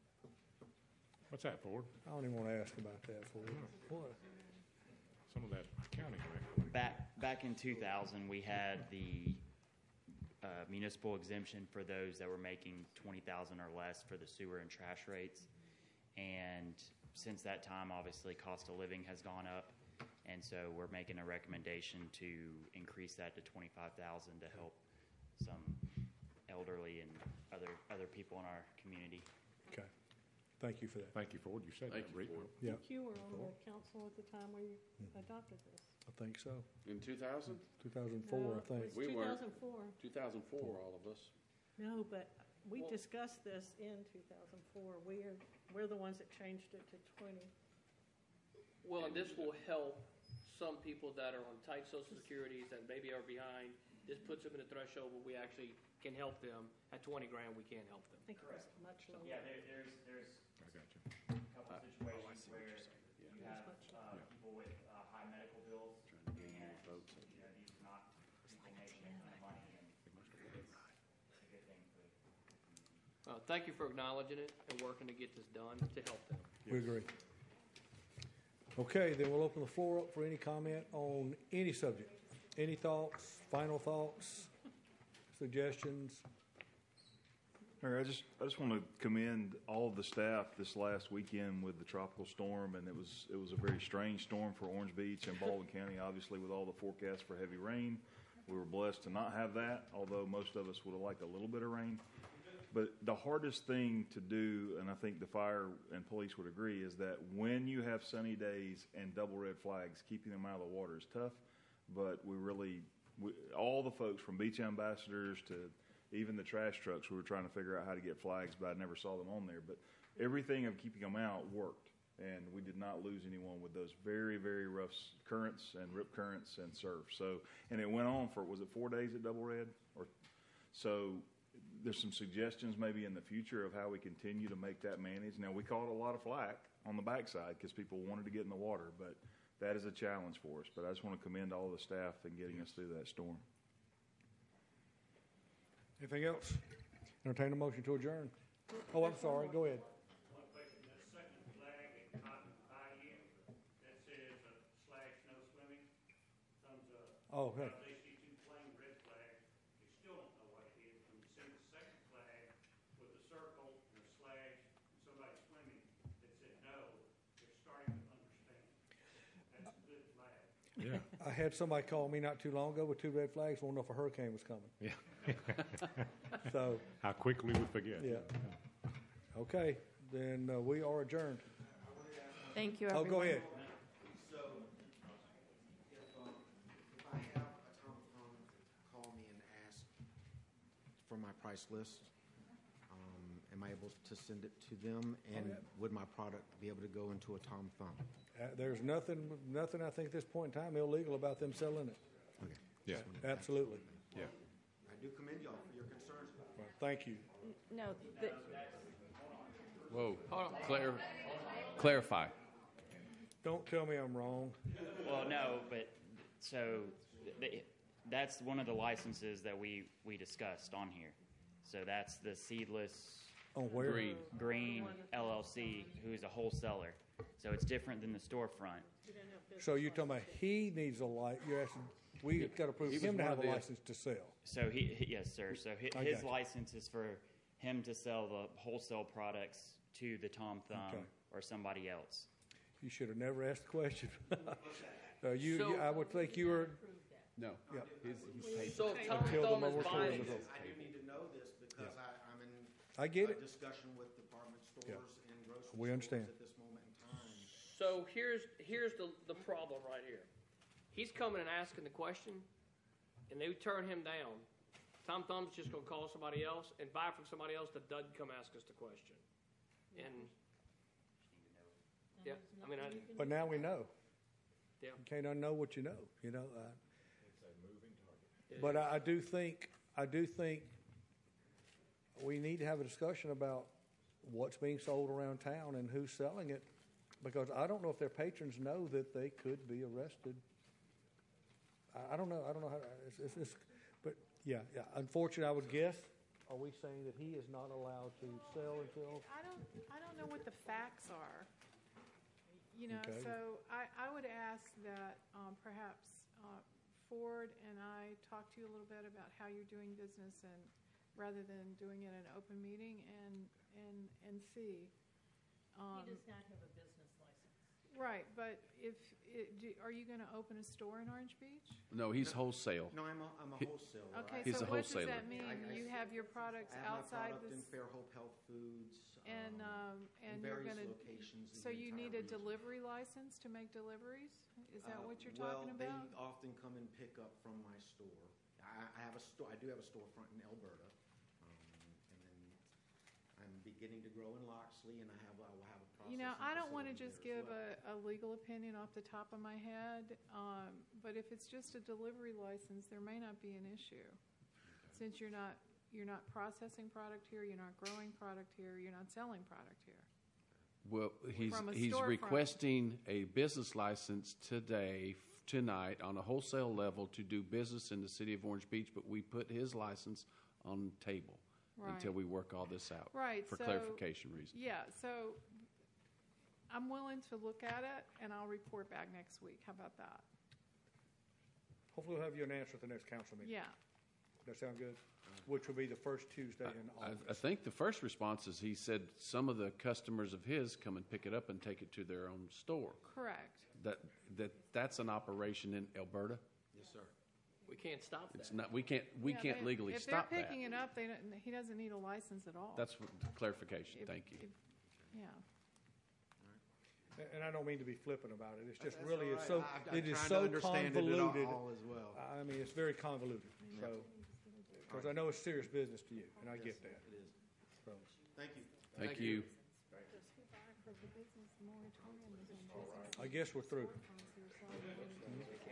What's that, Ford? I don't even want to ask about that, Ford. What? Some of that accounting. Back, back in two thousand, we had the uh, municipal exemption for those that were making twenty thousand or less for the sewer and trash rates. And since that time, obviously, cost of living has gone up. And so we're making a recommendation to increase that to twenty-five thousand to help some elderly and other, other people in our community. Okay. Thank you for that. Thank you, Ford. You said Thank that, you, Rico. Ford. Yeah, You were on the council at the time where you adopted this. I think so. In two thousand? two thousand four, I No, think. it was We weren't. two thousand four. two thousand four, all of us. No, but we Well- discussed this in two thousand four. We're, we're the ones that changed it to twenty. Well, and this will help some people that are on tight social securities that maybe are behind. This puts them in a threshold where we actually can help them. At twenty grand, we can't help them. I think it was much lower. Yeah, there, there's, there's I got you. a couple situations where you have uh, people with uh, high medical bills, and you know, these are not people making a ton of money, and it's a good thing for the community. Uh, thank you for acknowledging it and working to get this done to help them. We agree. Okay, then we'll open the floor up for any comment on any subject. Any thoughts, final thoughts, suggestions? Mayor, I just, I just want to commend all of the staff this last weekend with the tropical storm, and it was, it was a very strange storm for Orange Beach and Baldwin County, obviously with all the forecasts for heavy rain. We were blessed to not have that, although most of us would have liked a little bit of rain. But the hardest thing to do, and I think the fire and police would agree, is that when you have sunny days and double red flags, keeping them out of the water is tough. But we really, we, all the folks from beach ambassadors to even the trash trucks, we were trying to figure out how to get flags, but I never saw them on there. But everything of keeping them out worked, and we did not lose anyone with those very, very rough currents and rip currents and surf. So, and it went on for, was it four days at double red? Or so. There's some suggestions maybe in the future of how we continue to make that manage. Now, we caught a lot of flack on the backside because people wanted to get in the water, but that is a challenge for us. But I just want to commend all the staff in getting us through that storm. Anything else? Entertain a motion to adjourn. Oh, I'm sorry. Go ahead. One question, that second flag at Cotton I M that says uh, slash no swimming, thumbs up. Oh, okay. Now, they see two plain red flags, they still don't know what it Yeah. I had somebody call me not too long ago with two red flags, wanting to know if a hurricane was coming. Yeah. So, How quickly we forget. yeah. Okay, then uh, we are adjourned. Thank you, Oh, everyone. go ahead. So, if, um, if I have a Tom Thumb call me and ask for my price list, um, am I able to send it to them? And yeah. would my product be able to go into a Tom Thumb? Uh, there's nothing, nothing I think at this point in time illegal about them selling it. Okay. Yeah. Absolutely. Yeah. I do commend y'all for your concerns. Well, thank you. No, the, Whoa, Clar- clarify. Don't tell me I'm wrong. Well, no, but so th- that's one of the licenses that we, we discussed on here. So that's the Seedless On where? Green. Green L L C, who is a wholesaler. So it's different than the storefront. So you're talking about he needs a light, you're asking, we got to prove He was him to one have of a the- license to sell. So he, he- yes, sir. So hi- I his got you. license is for him to sell the wholesale products to the Tom Thumb Okay. or somebody else. You should have never asked the question. Uh, you, So- you- I would think you were, No. yeah. He's, he's paid. So Tom Until the Thumb is moratorium buying, is over. I do need to know this because I, I'm in I get a it. discussion with department stores Yeah. and grocery We stores understand. at this moment in time. so here's, here's the, the problem right here. He's coming and asking the question, and they turn him down. Tom Thumb's just gonna call somebody else and buy from somebody else that doesn't come ask us the question. And, yeah, I mean, I, But now we know. yeah. You can't unknow what you know, you know. uh, But I, I do think, I do think we need to have a discussion about what's being sold around town and who's selling it, because I don't know if their patrons know that they could be arrested. I, I don't know, I don't know how, to- it's, it's, it's, but, yeah, yeah, unfortunately, I would guess, are we saying that he is not allowed to sell until? I don't, I don't know what the facts are. You know, Okay. so I, I would ask that um, perhaps uh, Ford and I talk to you a little bit about how you're doing business, and rather than doing it in an open meeting, and and and see. Um, He does not have a business license. Right, but if it, do, are you going to open a store in Orange Beach? No, he's wholesale. No, I'm a, I'm a He- wholesaler. Okay, He's so a what does wholesaler. that mean? I- I- You have your products I have outside my product in this, Fairhope Health Foods. and um, um, in and you're various going to. locations in So the you entire need a region. delivery license to make deliveries? Is that Uh, what you're talking Well, about? they often come and pick up from my store. I, I have a store, I do have a storefront in Alberta. Um, and then I'm beginning to grow in Loxley, and I have, I will have a processing You know, I don't want to facility just there give as well. a, a legal opinion off the top of my head, um, but if it's just a delivery license, there may not be an issue. Since you're not, you're not processing product here, you're not growing product here, you're not selling product here. Well, he's, From a he's storefront. requesting a business license today, f- tonight, on a wholesale level to do business in the city of Orange Beach, but we put his license on the table until Right. we work all this out. Right, For so- clarification reasons. Yeah, so I'm willing to look at it, and I'll report back next week. How about that? Hopefully we'll have you an answer at the next council meeting. Yeah. That sound good? Which will be the first Tuesday in I, August. I think the first response is he said some of the customers of his come and pick it up and take it to their own store. Correct. That, that, that's an operation in Alberta. Yes, sir. We can't stop that. It's not, we can't, we Yeah, can't they- legally if stop they're that. picking it up, they don't, he doesn't need a license at all. That's what- clarification, If- thank you. if- Yeah. And I don't mean to be flippant about it. It's just That's really, all it's right. so, I- I'm it is trying to so understand it at all- convoluted. all as well. I mean, it's very convoluted. So, because I know it's serious business to you, and I get that. It is. So, Thank you. Thank you. I guess we're through.